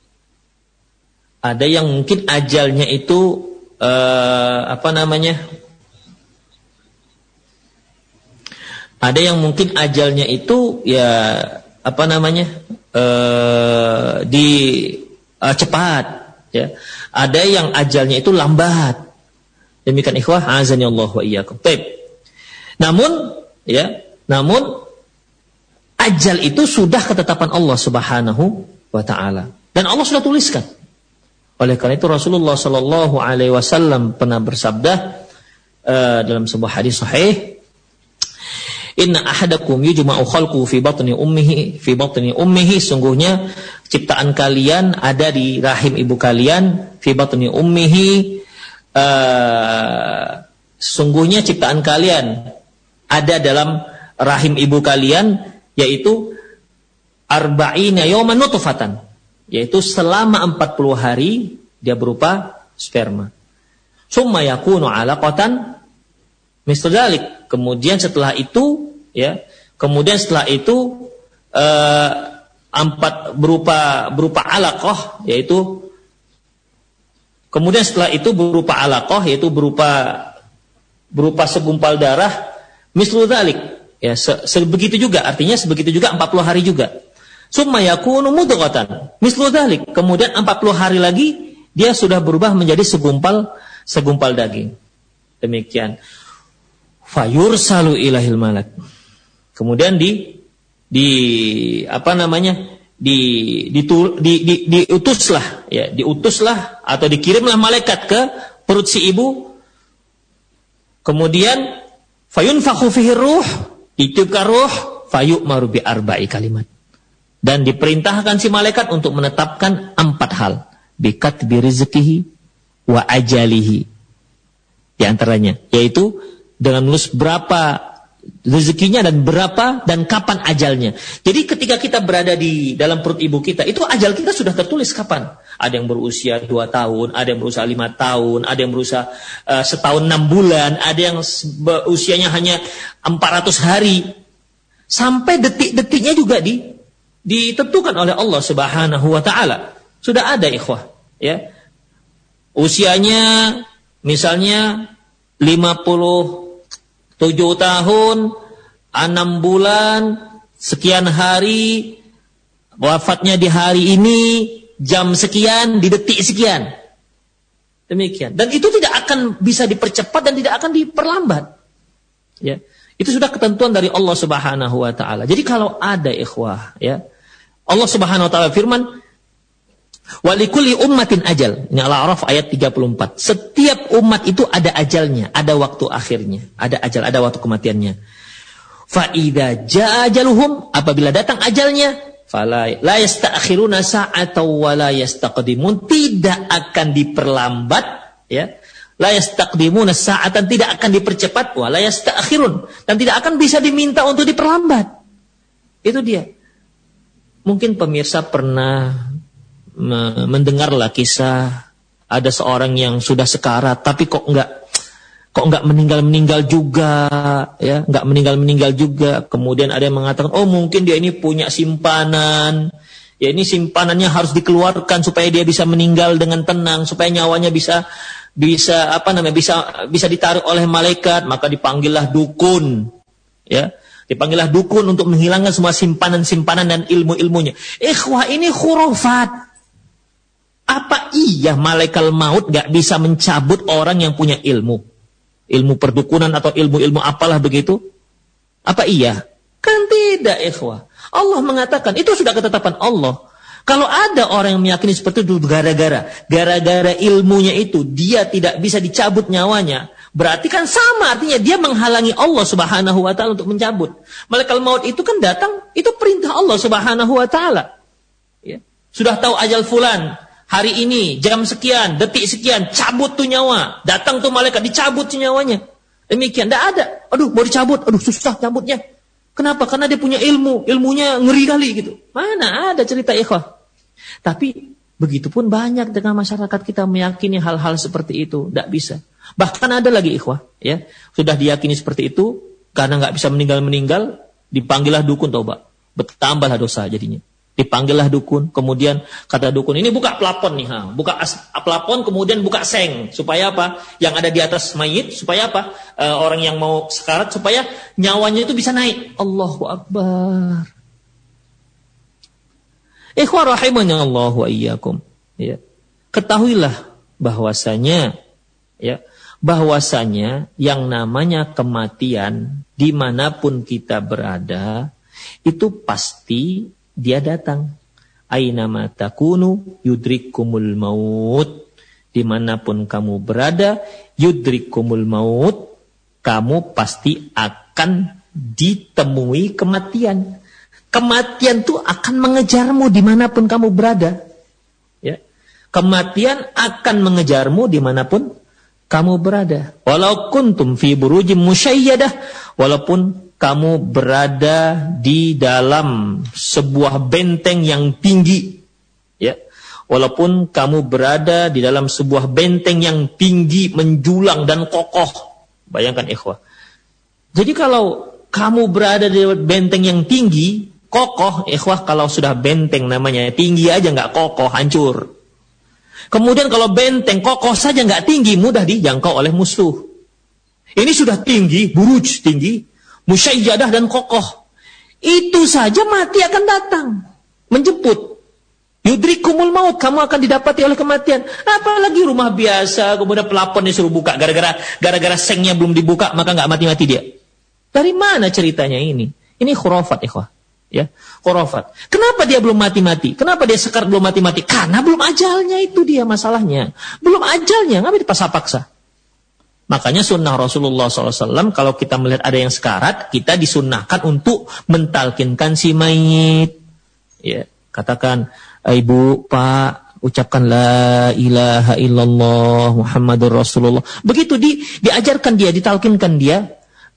ajalnya itu Ada yang mungkin ajalnya itu cepat, ya. Ada yang ajalnya itu lambat. Demikian ikhwah, azani Allah wa iyyakum. Baik. Namun ajal itu sudah ketetapan Allah Subhanahu wa ta'ala. Dan Allah sudah tuliskan. Oleh karena itu Rasulullah sallallahu alaihi wasallam pernah bersabda dalam sebuah hadis sahih, "Inna ahadakum yujma'u khalquhu fi batni ummihi, sungguhnya ciptaan kalian ada di rahim ibu kalian, fi batni ummihi, sungguhnya ciptaan kalian ada dalam rahim ibu kalian, yaitu arba'ina yawman nutfatan, yaitu selama 40 hari dia berupa sperma. Summa yakunu 'alaqatan mislu dzalik." Kemudian setelah itu berupa alaqah, yaitu kemudian setelah itu berupa alaqah, yaitu berupa segumpal darah, mislu dzalik. Ya, sebegitu juga, artinya sebegitu juga 40 hari juga. Summa yakunu mudghatan mislu dzalik. Kemudian 40 hari lagi dia sudah berubah menjadi segumpal daging. Demikian. Fayursalu ilahil malak. Kemudian diutuslah atau dikirimlah malaikat ke perut si ibu. Kemudian fayunfakhu fihi ruh, ditiupkan ruh, fayu'maru bi arba'i kalimat. Dan diperintahkan si malaikat untuk menetapkan 4 hal. Bikatbi rizqihi wa ajalihi. Di antaranya, yaitu dengan menulis berapa rezekinya dan kapan ajalnya. Jadi ketika kita berada di dalam perut ibu kita, itu ajal kita sudah tertulis kapan. Ada yang berusia 2 tahun, ada yang berusia 5 tahun, ada yang berusia setahun 6 bulan, ada yang usianya hanya 400 hari. Sampai detik-detiknya juga ditentukan oleh Allah Subhanahu wa ta'ala. Sudah ada ikhwah, ya. Usianya misalnya 57 tahun, 6 bulan, sekian hari, wafatnya di hari ini, jam sekian, di detik sekian. Demikian. Dan itu tidak akan bisa dipercepat dan tidak akan diperlambat. Ya. Itu sudah ketentuan dari Allah Subhanahu wa ta'ala. Jadi kalau ada ikhwah, ya, Allah Subhanahu wa ta'ala firman, "Walikulli ummatin ajal." Ini Al-A'raf ayat 34. Setiap umat itu ada ajalnya, ada waktu akhirnya, ada ajal, ada waktu kematiannya. Fa idza jaa ajaluhum, apabila datang ajalnya, fala la yasta'khiruna sa'atan wa la yastaqdimun, tidak akan diperlambat, ya. La yastaqdimuna sa'atan, tidak akan dipercepat, wa la yasta'khirun, dan tidak akan bisa diminta untuk diperlambat. Itu dia. Mungkin pemirsa pernah mendengarlah kisah ada seorang yang sudah sekarat tapi kok enggak meninggal juga, ya, enggak meninggal juga. Kemudian ada yang mengatakan, oh mungkin dia ini punya simpanan, Ya ini simpanannya harus dikeluarkan supaya dia bisa meninggal dengan tenang, supaya nyawanya bisa ditarik oleh malaikat, maka dipanggillah dukun. Ya, dipanggillah dukun untuk menghilangkan semua simpanan-simpanan dan ilmu-ilmunya. Ikhwah, ini khurafat. Apa iya malaikat maut gak bisa mencabut orang yang punya ilmu? Ilmu perdukunan atau ilmu-ilmu apalah begitu? Apa iya? Kan tidak, ikhwah. Allah mengatakan, itu sudah ketetapan Allah. Kalau ada orang yang meyakini seperti itu gara-gara ilmunya itu dia tidak bisa dicabut nyawanya, berarti kan sama, artinya dia menghalangi Allah Subhanahu wa taala untuk mencabut. Malaikat maut itu kan datang, itu perintah Allah Subhanahu wa taala. Ya. Sudah tahu ajal fulan, hari ini jam sekian, detik sekian, cabut tuh nyawa. Datang tuh malaikat, dicabut tuh nyawanya. Demikian, tidak ada. Aduh, mau dicabut, aduh susah cabutnya. Kenapa? Karena dia punya ilmunya ngeri kali gitu. Mana ada cerita ikhwah. Tapi begitupun banyak dengan masyarakat kita meyakini hal-hal seperti itu. Tidak bisa. Bahkan ada lagi ikhwah, ya, sudah diyakini seperti itu, karena nggak bisa meninggal, dipanggillah dukun, toba. Bertambahlah dosa jadinya. Dipanggillah dukun, kemudian kata dukun, ini buka plafon nih, buka plafon, kemudian buka seng, supaya apa? Yang ada di atas mayit, supaya apa? Orang yang mau sekarat, supaya nyawanya itu bisa naik. Allahu Akbar. Ikhwah rahimahnya Allah wa iyyakum. Ya. Ketahuilah bahwasanya yang namanya kematian dimanapun kita berada itu pasti dia datang. Ainama takunu yudrikumul maut. Dimanapun kamu berada, yudrikumul maut, kamu pasti akan ditemui kematian. Kematian itu akan mengejarmu dimanapun kamu berada. Ya. Kematian akan mengejarmu dimanapun kamu berada. Walau kuntum fi burujim musyayyadah, walaupun kamu berada di dalam sebuah benteng yang tinggi, ya. Walaupun kamu berada di dalam sebuah benteng yang tinggi, menjulang dan kokoh. Bayangkan ikhwah. Jadi kalau kamu berada di benteng yang tinggi, kokoh, ikhwah, kalau sudah benteng namanya tinggi aja nggak kokoh, hancur. Kemudian kalau benteng kokoh saja nggak tinggi, mudah dijangkau oleh musuh. Ini sudah tinggi, buruj tinggi, musyayyadah dan kokoh. Itu saja mati akan datang, menjemput. Yudrikumul maut, kamu akan didapati oleh kematian. Apalagi rumah biasa, kemudian pelapon disuruh buka, gara-gara sengnya belum dibuka, maka nggak mati-mati dia. Dari mana ceritanya ini? Ini khurafat, ikhwah. Ya, khurafat. Kenapa dia belum mati-mati? Kenapa dia sekar belum mati-mati? Karena belum ajalnya, itu dia masalahnya. Belum ajalnya, nggak dipaksa-paksa. Makanya sunnah Rasulullah SAW, kalau kita melihat ada yang sekarat, kita disunnahkan untuk mentalkinkan si mayit. Ya, katakan, ibu, pak, ucapkan la ilaha illallah Muhammadur Rasulullah. Begitu diajarkan dia, ditalkinkan dia,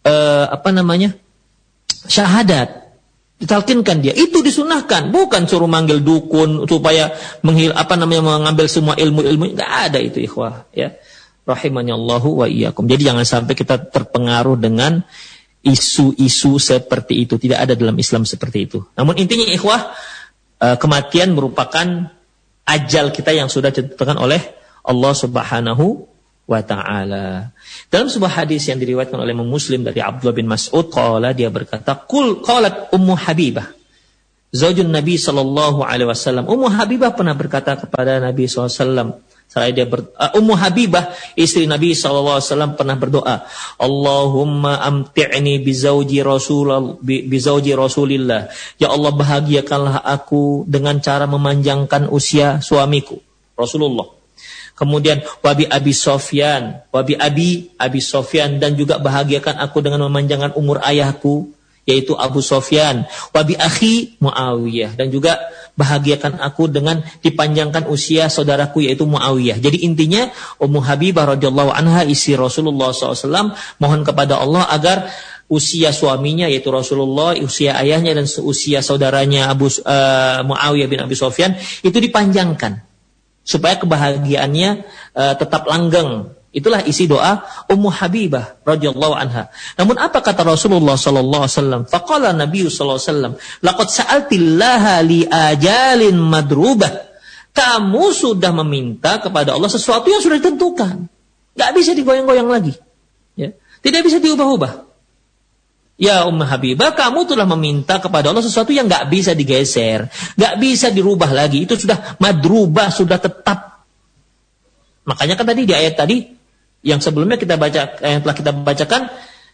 syahadat. Ditalkinkan dia, itu disunahkan, bukan suruh manggil dukun supaya mengambil semua ilmu-ilmu. Enggak ada itu, ikhwah, ya. Rahimahnyallahu wa iyyakum. Jadi jangan sampai kita terpengaruh dengan isu-isu seperti itu. Tidak ada dalam Islam seperti itu. Namun intinya ikhwah, kematian merupakan ajal kita yang sudah ditentukan oleh Allah Subhanahu wa ta'ala. Dalam sebuah hadis yang diriwayatkan oleh Imam Muslim dari Abdullah bin Mas'ud, dia berkata, qalat Ummu Habibah, zaujun Nabi sallallahu alaihi wasallam. Ummu Habibah pernah berkata kepada Nabi sallallahu alaihi wasallam, Ummu Habibah, istri Nabi sallallahu alaihi wasallam, pernah berdoa, Allahumma amti'ni bi zauji Rasulillah. Ya Allah, bahagiakanlah aku dengan cara memanjangkan usia suamiku, Rasulullah. Kemudian wabi Abi Sofyan, Abi Sofyan, dan juga bahagiakan aku dengan memanjangkan umur ayahku, yaitu Abu Sofyan. Wabi akhi Muawiyah, dan juga bahagiakan aku dengan dipanjangkan usia saudaraku, yaitu Muawiyah. Jadi intinya Ummu Habibah radhiyallahu anha, istri Rasulullah SAW, mohon kepada Allah agar usia suaminya, yaitu Rasulullah, usia ayahnya dan usia saudaranya Muawiyah bin Abi Sofyan itu dipanjangkan, supaya kebahagiaannya tetap langgeng, Itulah isi doa Ummu Habibah radhiyallahu anha. Namun apa kata Rasulullah sallallahu alaihi wasallam? Faqala Nabi sallallahu alaihi wasallam, "Laqad sa'altillaha li ajalin madrubah." Kamu sudah meminta kepada Allah sesuatu yang sudah ditentukan. Enggak bisa digoyang-goyang lagi. Ya. Tidak bisa diubah-ubah. Ya Ummu Habibah, kamu telah meminta kepada Allah sesuatu yang enggak bisa digeser, enggak bisa dirubah lagi. Itu sudah madrubah, sudah tetap. Makanya kan tadi di ayat tadi yang sebelumnya kita baca, yang telah kita bacakan,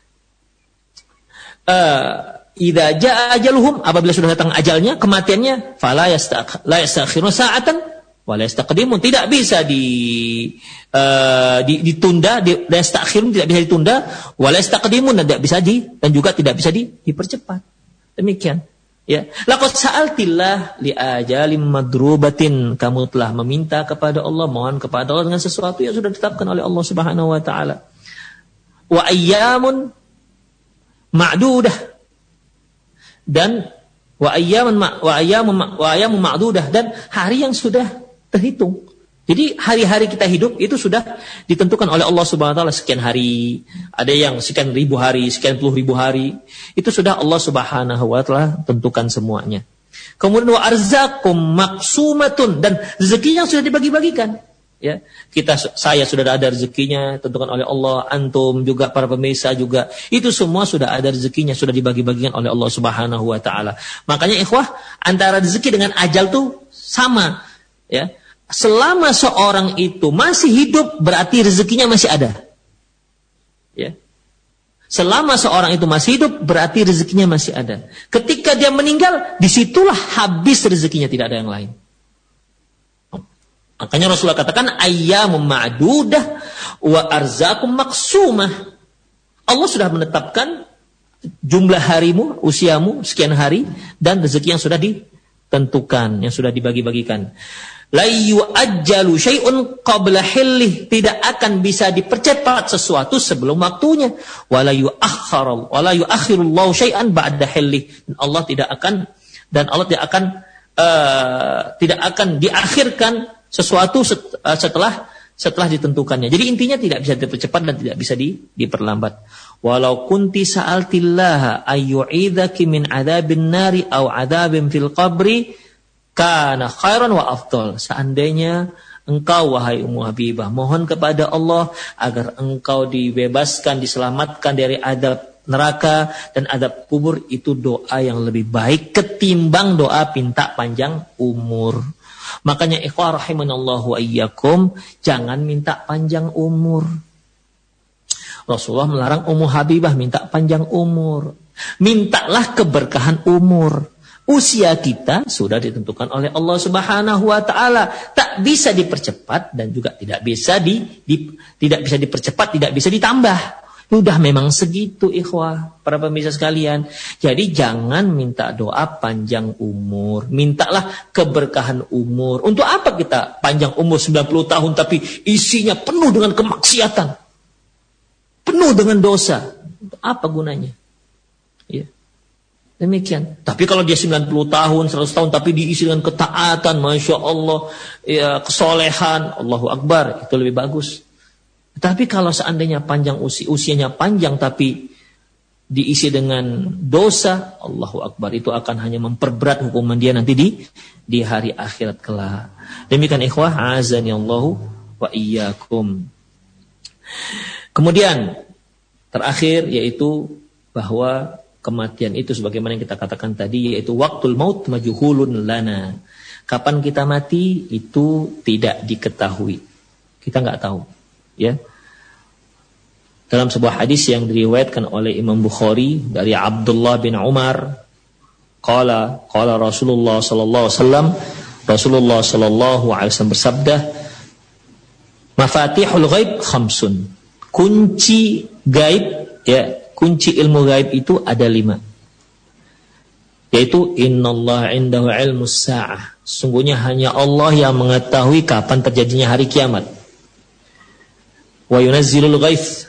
idza jaa ajaluhum, apabila sudah datang ajalnya, kematiannya, fala yastakhiruna sa'atan wa la yastaqdimun, tidak bisa ditunda, la yastakhirun, tidak bisa ditunda, wa la yastaqdimun, dan juga tidak bisa dipercepat. Demikian. Ya, laqad sa'altillah li ajalin madrubatin, kamu telah meminta kepada Allah, mohon kepada Allah dengan sesuatu yang sudah ditetapkan oleh Allah Subhanahu wa taala. Wa ayyamun ma'dudah, dan wa ayyamun ma'dudah, dan hari yang sudah terhitung. Jadi hari-hari kita hidup itu sudah ditentukan oleh Allah Subhanahu wa taala, sekian hari, ada yang sekian ribu hari, sekian puluh ribu hari. Itu sudah Allah Subhanahu wa taala tentukan semuanya. Kemudian wa arzaqum maqsumatun, dan rezekinya sudah dibagi-bagikan. Ya, saya sudah ada rezekinya tentukan oleh Allah, antum juga, para pemirsa juga. Itu semua sudah ada rezekinya, sudah dibagi-bagikan oleh Allah Subhanahu wa taala. Makanya ikhwah, antara rezeki dengan ajal tuh sama, ya. Selama seorang itu masih hidup, berarti rezekinya masih ada. Ya. Selama seorang itu masih hidup, berarti rezekinya masih ada. Ketika dia meninggal, disitulah habis rezekinya, tidak ada yang lain. Makanya Rasulullah katakan, ayyamun ma'dudah wa arzaqum maqsumah. Allah sudah menetapkan jumlah harimu, usiamu, sekian hari, dan rezeki yang sudah ditentukan, yang sudah dibagi-bagikan. La yu'ajjalu syai'un qabla hillih, tidak akan bisa dipercepat sesuatu sebelum waktunya. Wala yu'akhirullahu syai'an ba'da hillih. Dan Allah tidak akan diakhirkan sesuatu setelah ditentukannya. Jadi intinya tidak bisa dipercepat dan tidak bisa diperlambat. Walau kunti sa'altillaha ayyu'idhaki min adzabin nari aw adzabin fil qabri kana khairan wa afdal. Seandainya engkau, wahai Ummu Habibah, mohon kepada Allah agar engkau dibebaskan, diselamatkan dari adab neraka dan adab kubur, itu doa yang lebih baik ketimbang doa minta panjang umur. Makanya ikhwah rahimanallahu wa iyyakum, jangan minta panjang umur. Rasulullah melarang Ummu Habibah minta panjang umur. Mintalah keberkahan umur. Usia kita sudah ditentukan oleh Allah Subhanahu wa taala, tak bisa dipercepat dan juga tidak bisa tidak bisa dipercepat, tidak bisa ditambah. Sudah memang segitu ikhwah, para pemirsa sekalian. Jadi jangan minta doa panjang umur, mintalah keberkahan umur. Untuk apa kita panjang umur 90 tahun tapi isinya penuh dengan kemaksiatan, penuh dengan dosa? Apa gunanya? Ya. Demikian. Tapi kalau dia 90 tahun, 100 tahun, tapi diisi dengan ketaatan, Masya Allah, ya, kesolehan, Allahu Akbar, itu lebih bagus. Tapi kalau seandainya panjang usianya panjang, tapi diisi dengan dosa, Allahu Akbar, itu akan hanya memperberat hukuman dia nanti di hari akhirat kelak. Demikian ikhwah, azani Allahu wa iyyakum. Kemudian, terakhir, yaitu bahwa kematian itu sebagaimana yang kita katakan tadi, yaitu waktul maut majhulun lana. Kapan kita mati itu tidak diketahui. Kita nggak tahu, ya. Dalam sebuah hadis yang diriwayatkan oleh Imam Bukhari dari Abdullah bin Umar, qala Rasulullah sallallahu alaihi wasallam, Rasulullah sallallahu alaihi wasallam bersabda, mafatihul ghaib khamsun. Kunci gaib, ya, kunci ilmu gaib itu ada 5. Yaitu innallaha indahu ilmus sa'ah. Sungguhnya hanya Allah yang mengetahui kapan terjadinya hari kiamat. Wa yunazzilul ghaits,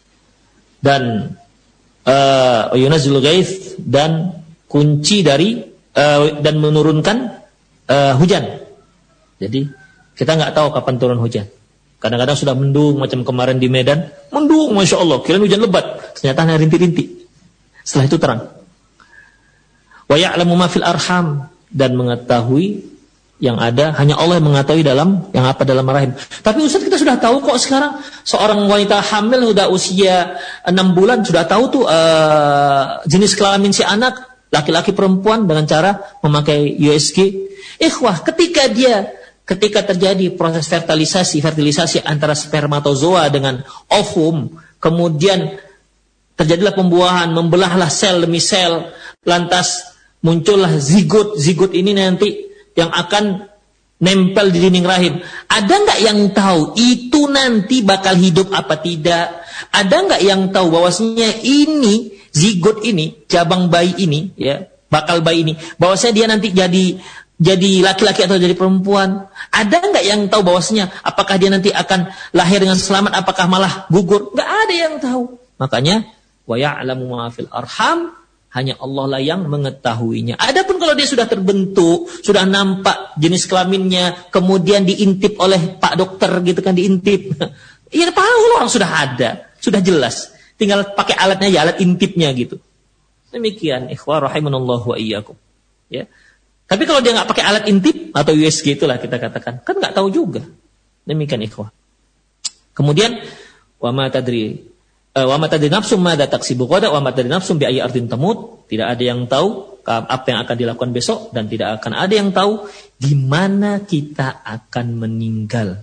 dan yunazzilul ghaits, dan kunci dari dan menurunkan hujan. Jadi kita nggak tahu kapan turun hujan. Kadang-kadang sudah mendung, macam kemarin di Medan, mendung, Masya Allah, kirain hujan lebat, ternyata hanya rintik-rintik. Setelah itu terang. Wa ya'lamu ma fil arham, dan mengetahui yang ada, hanya Allah yang mengetahui dalam rahim. Tapi Ustaz, kita sudah tahu kok sekarang seorang wanita hamil sudah usia 6 bulan sudah tahu tuh jenis kelamin si anak, laki-laki perempuan, dengan cara memakai USG. Ikhwah, ketika terjadi proses fertilisasi antara spermatozoa dengan ovum, kemudian terjadilah pembuahan, membelahlah sel demi sel, lantas muncullah zigot. Zigot ini nanti yang akan nempel di dinding rahim. Ada nggak yang tahu itu nanti bakal hidup apa tidak? Ada nggak yang tahu bahwasanya ini zigot ini, cabang bayi ini, ya, bakal bayi ini, bahwasanya dia nanti jadi laki-laki atau jadi perempuan? Ada nggak yang tahu bahwasanya apakah dia nanti akan lahir dengan selamat, apakah malah gugur? Nggak ada yang tahu. Makanya wa ya'lamu ma fil arham, hanya Allah lah yang mengetahuinya. Adapun kalau dia sudah terbentuk, sudah nampak jenis kelaminnya, kemudian diintip oleh Pak Dokter gitu kan, diintip. Ya tahu orang sudah ada, sudah jelas. Tinggal pakai alatnya ya, alat intipnya gitu. Demikian ikhwah rahimanallahu wa iyyakum. Ya. Tapi kalau dia nggak pakai alat intip atau USG itulah kita katakan, kan nggak tahu juga. Demikian ikhwah. Kemudian wa ma tadri nafsum madza taksibu ghadan wa ma tadri nafsum bi ayyi ardin tamut. Tidak ada yang tahu apa yang akan dilakukan besok, dan tidak akan ada yang tahu di mana kita akan meninggal.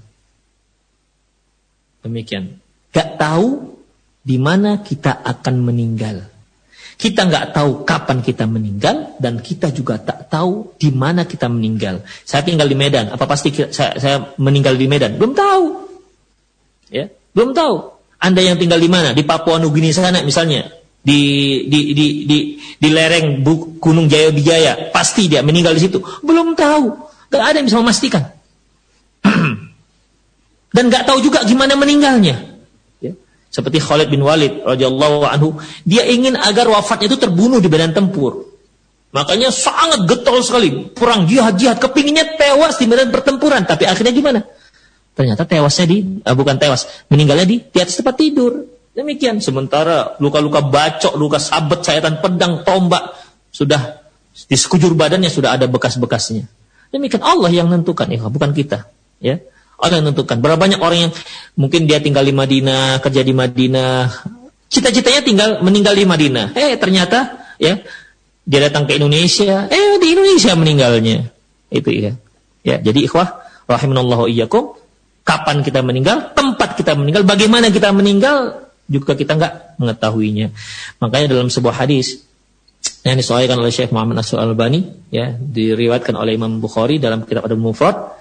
Demikian. Gak tahu di mana kita akan meninggal. Kita nggak tahu kapan kita meninggal, dan kita juga tak tahu di mana kita meninggal. Saya tinggal di Medan, apa pasti saya meninggal di Medan? Belum tahu. Ya, belum tahu. Anda yang tinggal di mana? Di Papua Nugini sana misalnya, di lereng Gunung Jaya, pasti dia meninggal di situ. Belum tahu. Gak ada yang bisa memastikan. Dan gak tahu juga gimana meninggalnya. Seperti Khalid bin Walid radhiyallahu anhu, dia ingin agar wafatnya itu terbunuh di medan tempur. Makanya sangat getol sekali, perang jihad, kepinginnya tewas di medan pertempuran, tapi akhirnya gimana? Ternyata tewasnya meninggalnya di atas tempat tidur. Demikian. Sementara luka-luka bacok, luka sabet, sayatan pedang, tombak, sudah di sekujur badannya sudah ada bekas-bekasnya. Demikian, Allah yang menentukan, bukan kita, ya. Allah yang menentukan. Berapa banyak orang yang mungkin dia tinggal di Madinah, kerja di Madinah, cita-citanya tinggal meninggal di Madinah. Ternyata ya dia datang ke Indonesia, di Indonesia meninggalnya. Itu ya. Ya, jadi ikhwah rahimanallahu iyyakum, kapan kita meninggal, tempat kita meninggal, bagaimana kita meninggal juga kita enggak mengetahuinya. Makanya dalam sebuah hadis yang disahihkan oleh Syekh Muhammad Nasr Al-Albani, ya, diriwayatkan oleh Imam Bukhari dalam kitab Al-Mufrad,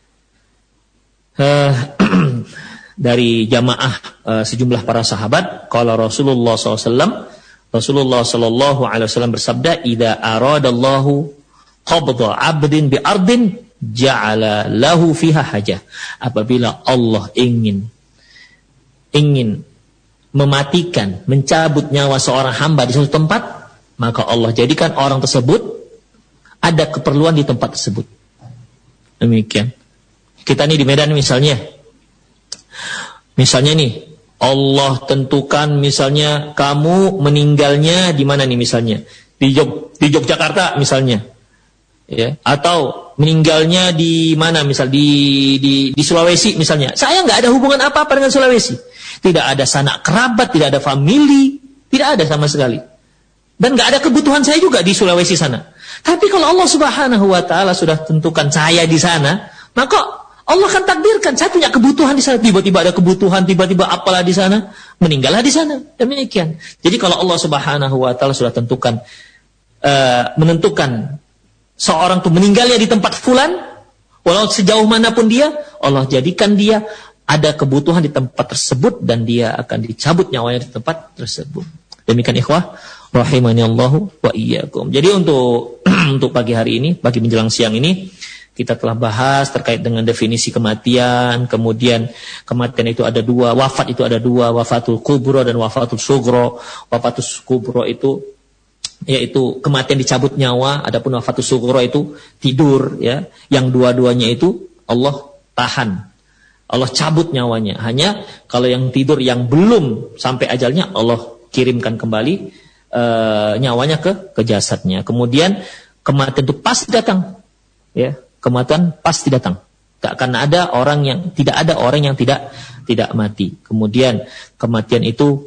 dari jamaah sejumlah para sahabat, qala Rasulullah SAW, Rasulullah sallallahu alaihi wasallam bersabda, "Idza aradallahu qabda 'abdin bi ardin ja'ala lahu fiha hajah." Apabila Allah ingin mematikan, mencabut nyawa seorang hamba di suatu tempat, maka Allah jadikan orang tersebut ada keperluan di tempat tersebut. Demikian. Kita nih di Medan misalnya nih, Allah tentukan misalnya kamu meninggalnya di mana nih misalnya, di Yogyakarta misalnya, ya, atau meninggalnya di mana misal di Sulawesi misalnya. Saya nggak ada hubungan apa-apa dengan Sulawesi, tidak ada sanak kerabat, tidak ada famili, tidak ada sama sekali, dan nggak ada kebutuhan saya juga di Sulawesi sana. Tapi kalau Allah Subhanahu Wa Taala sudah tentukan saya di sana, maka Allah akan takdirkan saya punya kebutuhan di sana. Tiba-tiba ada kebutuhan, tiba-tiba apalah di sana, meninggallah di sana. Demikian. Jadi kalau Allah Subhanahu Wa Taala sudah menentukan seorang itu meninggalnya di tempat fulan, walau sejauh manapun dia, Allah jadikan dia ada kebutuhan di tempat tersebut, dan dia akan dicabut nyawanya di tempat tersebut. Demikian ikhwah rahimani Allahu wa iyyakum. Jadi untuk pagi hari ini, pagi menjelang siang ini, kita telah bahas terkait dengan definisi kematian. Kemudian kematian itu ada dua, wafat itu ada dua, wafatul kubro dan wafatul sugro. Wafatul kubro itu yaitu kematian dicabut nyawa, adapun wafatul sugro itu tidur, ya. Yang dua-duanya itu Allah tahan. Allah cabut nyawanya. Hanya kalau yang tidur yang belum sampai ajalnya, Allah kirimkan kembali nyawanya ke jasadnya. Kemudian kematian itu pasti datang. Ya, kematian pasti datang. Tak akan ada orang yang tidak mati. Kemudian kematian itu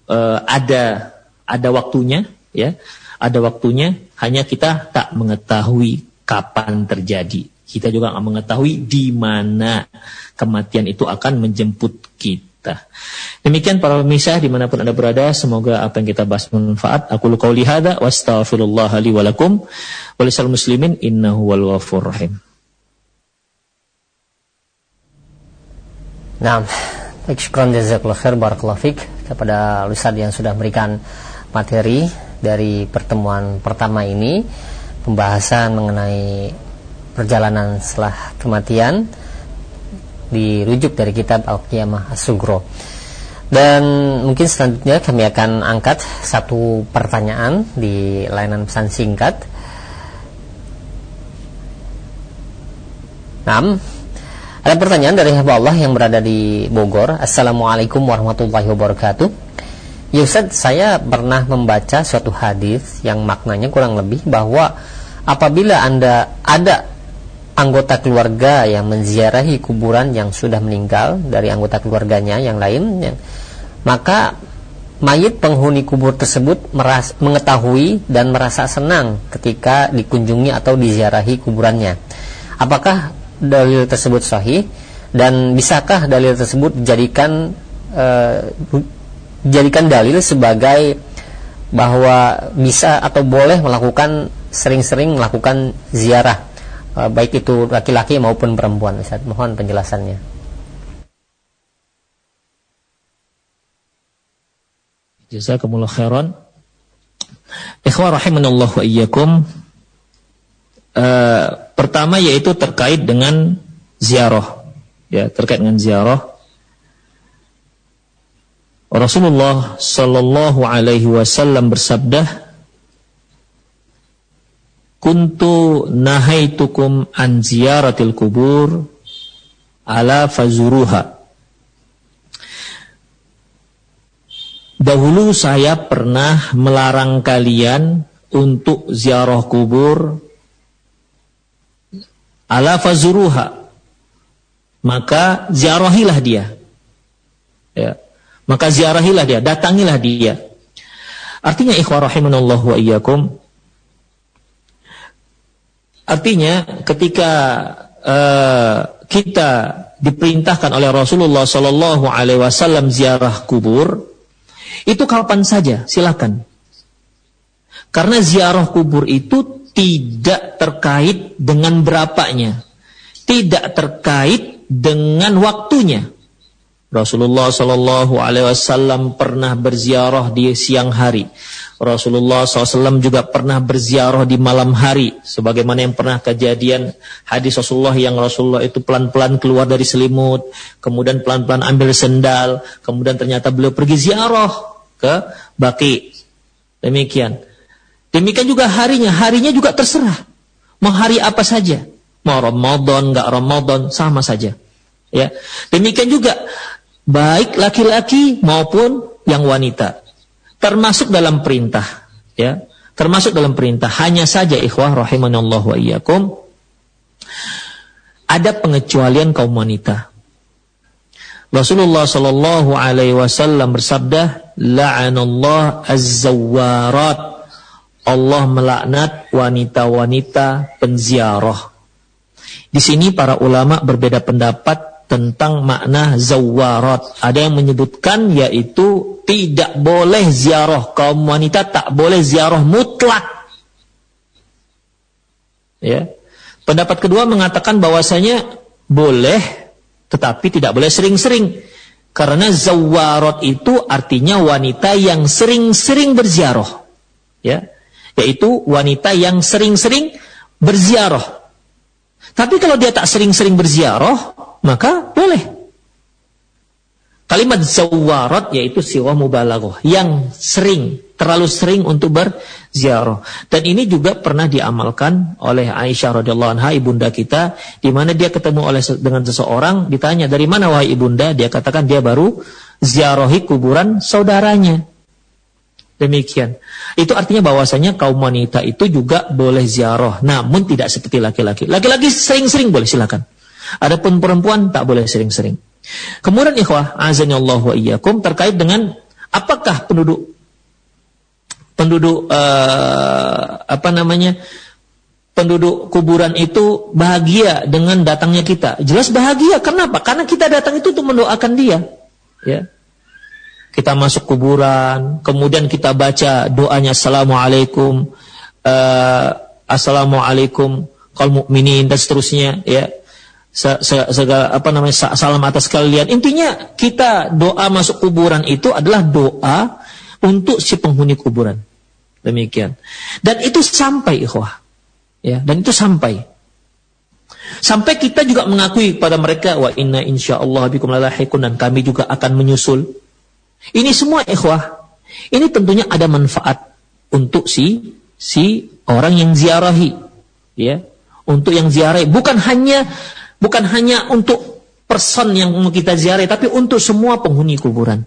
ada waktunya, ya. Ada waktunya, hanya kita tak mengetahui kapan terjadi. Kita juga nggak mengetahui di mana kematian itu akan menjemput kita. Demikian para pemirsa dimanapun Anda berada, semoga apa yang kita bahas bermanfaat. Aqulu qouli hadza wa astaghfirullah li wa lakum wa lisal muslimin innahu wal ghafurur rahim. Nah, baik, syukran jazakallahu khair, barakallahu fik kepada Ustaz yang sudah memberikan materi dari pertemuan pertama ini, pembahasan mengenai perjalanan setelah kematian dirujuk dari kitab Al-Qiyamah As-Sughra. Dan mungkin selanjutnya kami akan angkat satu pertanyaan di layanan pesan singkat. Ada pertanyaan dari hamba Allah yang berada di Bogor. Assalamualaikum warahmatullahi wabarakatuh. Ya Ustaz, saya pernah membaca suatu hadis yang maknanya kurang lebih bahwa apabila Anda ada anggota keluarga yang menziarahi kuburan yang sudah meninggal dari anggota keluarganya yang lain, maka mayit penghuni kubur tersebut mengetahui dan merasa senang ketika dikunjungi atau diziarahi kuburannya. Apakah dalil tersebut sahih, dan bisakah dalil tersebut dijadikan dalil sebagai bahwa bisa atau boleh melakukan sering-sering melakukan ziarah, baik itu laki-laki maupun perempuan? Ustaz, mohon penjelasannya. Jazakumullah khairan. Ikhwan rahimanallah wa iyyakum. Pertama yaitu terkait dengan ziarah. Ya, terkait dengan ziarah. Rasulullah sallallahu alaihi wasallam bersabda, "Kuntu nahaitukum an ziyaratil kubur ala fazuruha." Dahulu saya pernah melarang kalian untuk ziarah kubur, ala fazuruha, maka ziarahilah dia. Ya. Maka ziarahilah dia, datangilah dia. Artinya ikhwah rahimanallahu wa iyyakum, artinya ketika kita diperintahkan oleh Rasulullah sallallahu alaihi wasallam ziarah kubur, itu kapan saja silakan. Karena ziarah kubur itu tidak terkait dengan berapanya, tidak terkait dengan waktunya. Rasulullah sallallahu alaihi wasallam pernah berziarah di siang hari. Rasulullah SAW juga pernah berziarah di malam hari, sebagaimana yang pernah kejadian hadis Rasulullah yang Rasulullah itu pelan-pelan keluar dari selimut, kemudian pelan-pelan ambil sendal, kemudian ternyata beliau pergi ziarah ke Baqi. Demikian juga harinya juga terserah. Mau hari apa saja, mau Ramadan, enggak Ramadan, sama saja. Ya. Demikian juga baik laki-laki maupun yang wanita, termasuk dalam perintah, ya, termasuk dalam perintah. Hanya saja ikhwah rahimanallahu wa iyyakum, ada pengecualian kaum wanita. Rasulullah sallallahu alaihi wasallam bersabda, la'anallahu az-zawwarat, Allah melaknat wanita-wanita penziarah. Di sini para ulama berbeda pendapat tentang makna zawwarat. Ada yang menyebutkan yaitu tidak boleh ziarah kaum wanita, tak boleh ziarah mutlak. Ya. Pendapat kedua mengatakan bahwasanya boleh, tetapi tidak boleh sering-sering. Karena zawwarat itu artinya wanita yang sering-sering berziarah. Ya. Yaitu wanita yang sering-sering berziarah. Tapi kalau dia tak sering-sering berziarah, maka boleh. Kalimat zawwarat yaitu sighah mubalaghah, yang sering, terlalu sering untuk ziarah. Dan ini juga pernah diamalkan oleh Aisyah radhiyallahu anha, ibunda kita, di mana dia ketemu dengan seseorang, ditanya, "Dari mana wahai ibunda?" Dia katakan dia baru ziarahi kuburan saudaranya. Demikian. Itu artinya bahwasanya kaum wanita itu juga boleh ziarah, namun tidak seperti laki-laki. Laki-laki sering-sering boleh, silakan. Adapun perempuan tak boleh sering-sering. Kemudian ikhwah, azanillahu wa iyyakum, terkait dengan apakah penduduk penduduk kuburan itu bahagia dengan datangnya kita. Jelas bahagia. Kenapa? Karena kita datang itu untuk mendoakan dia. Ya. Kita masuk kuburan, kemudian kita baca doanya assalamualaikum, assalamualaikum kal mukminin, dan seterusnya. Ya. Salam atas kalian. Intinya kita doa masuk kuburan itu adalah doa untuk si penghuni kuburan. Demikian. Dan itu sampai ikhwah. Ya, dan itu sampai kita juga mengakui kepada mereka, wa inna insyaallah bikum lalahiqun, dan kami juga akan menyusul. Ini semua ikhwah, ini tentunya ada manfaat untuk si orang yang ziarahi, ya. Untuk yang ziarahi, bukan hanya untuk person yang mau kita ziarahi, tapi untuk semua penghuni kuburan.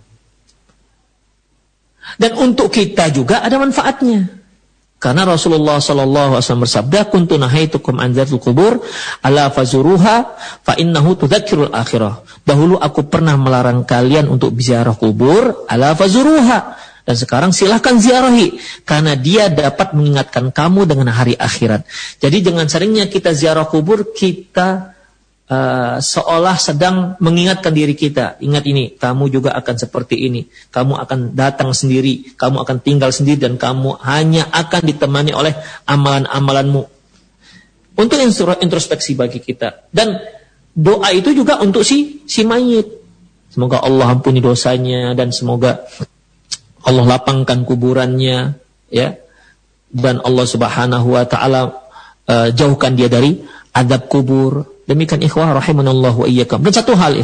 Dan untuk kita juga ada manfaatnya. Karena Rasulullah sallallahu alaihi wasallam bersabda, "Kuntu nahaitukum an dzil qubur, ala fazuruha fa innahu tudzakirul akhirah." Dahulu aku pernah melarang kalian untuk ziarah kubur, ala fazuruha. Dan sekarang silahkan ziarahi, karena dia dapat mengingatkan kamu dengan hari akhirat. Jadi dengan seringnya kita ziarah kubur, kita seolah sedang mengingatkan diri kita. Ingat ini, kamu juga akan seperti ini. Kamu akan datang sendiri, kamu akan tinggal sendiri, dan kamu hanya akan ditemani oleh amalan-amalanmu. Untuk introspeksi bagi kita. Dan doa itu juga untuk si mayit. Semoga Allah ampuni dosanya, dan semoga Allah lapangkan kuburannya, ya. Dan Allah Subhanahu wa taala jauhkan dia dari azab kubur. Demikian ikhwah rahimanallahu wa iyyakum. Dan satu hal,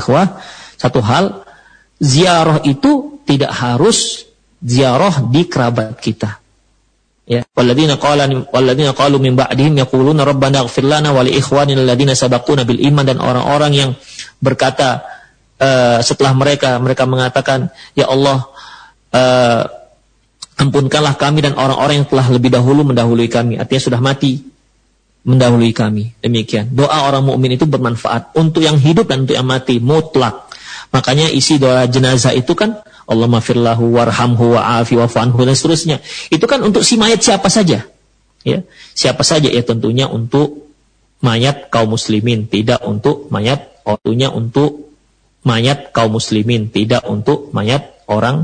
ziarah itu tidak harus ziarah di kerabat kita. Ya, walladzina qalu min ba'dihim yaquluna rabbana ighfir lana wa li ikhwanina alladziina sabaquna bil iman, dan orang-orang yang berkata setelah mereka mengatakan, ya Allah, ampunkanlah kami dan orang-orang yang telah lebih dahulu mendahului kami, artinya sudah mati mendahului kami. Demikian. Doa orang mukmin itu bermanfaat untuk yang hidup dan untuk yang mati, mutlak. Makanya isi doa jenazah itu kan Allahumma firlahu warhamhu wa'afi wa'fanhu, dan seterusnya. Itu kan untuk si mayat siapa saja. Ya, siapa saja, ya tentunya untuk mayat kaum muslimin, tidak untuk mayat kaum muslimin, tidak untuk mayat orang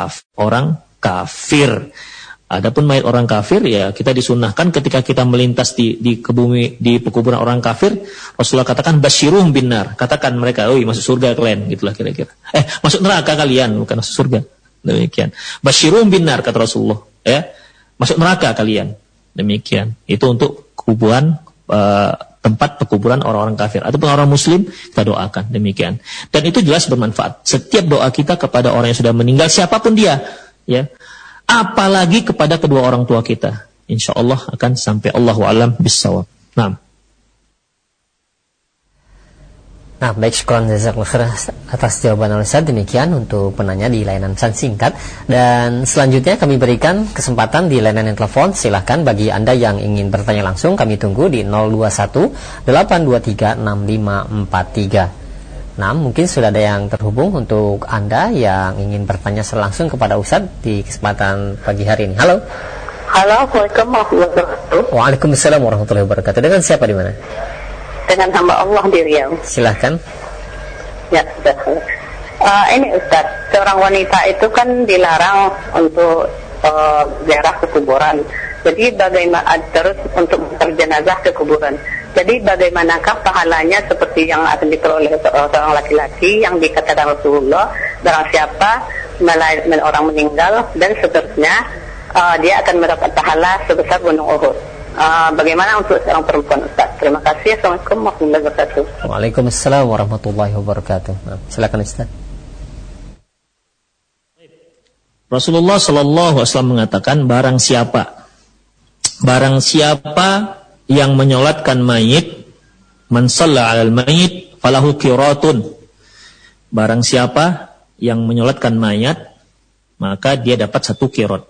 kafir. Adapun mayat orang kafir, ya kita disunnahkan ketika kita melintas di pekuburan orang kafir, Rasulullah katakan basyiruhum binnar, katakan mereka, masuk surga kalian, gitulah kira-kira. Masuk neraka kalian, bukan masuk surga. Demikian. Basyiruhum binnar, kata Rasulullah, ya. Masuk neraka kalian. Demikian. Itu untuk kuburan tempat pekuburan orang-orang kafir. Ataupun orang muslim, kita doakan. Demikian. Dan itu jelas bermanfaat. Setiap doa kita kepada orang yang sudah meninggal, siapapun dia, ya. Apalagi kepada kedua orang tua kita, insya Allah akan sampai Allahu a'lam bissawab. Nah, baik, syukran jazakallahu khairan atas jawaban Ustaz. Demikian untuk penanya di layanan pesan singkat. Dan selanjutnya kami berikan kesempatan di layanan telepon. Silahkan bagi Anda yang ingin bertanya langsung, kami tunggu di 021 823 6543. Nah, mungkin sudah ada yang terhubung untuk Anda yang ingin bertanya langsung kepada Ustadz di kesempatan pagi hari ini. Halo. Halo, Assalamualaikum warahmatullahi wabarakatuh. Waalaikumsalam warahmatullahi wabarakatuh. Dengan siapa di mana? Dengan hamba Allah di Riau. Silahkan. Ya, sudah. Ini Ustadz, seorang wanita itu kan dilarang untuk ziarah ke kuburan. Jadi bagaimana terus untuk berjenazah ke kuburan. Jadi bagaimanakah pahalanya seperti yang akan diperoleh seorang laki-laki yang dikatakan Rasulullah, barang siapa orang meninggal dan seterusnya, dia akan mendapat pahala sebesar gunung Uhud. Bagaimana untuk seorang perempuan, Ustaz? Terima kasih. Assalamualaikum warahmatullahi wabarakatuh. Waalaikumsalam warahmatullahi wabarakatuh. Silakan Ustaz. Rasulullah sallallahu alaihi wasallam mengatakan, barang siapa barang siapa yang menyolatkan mayit, man shalla 'alal mayit falahu qiratun. Barang siapa yang menyolatkan mayat, maka dia dapat 1 qirat.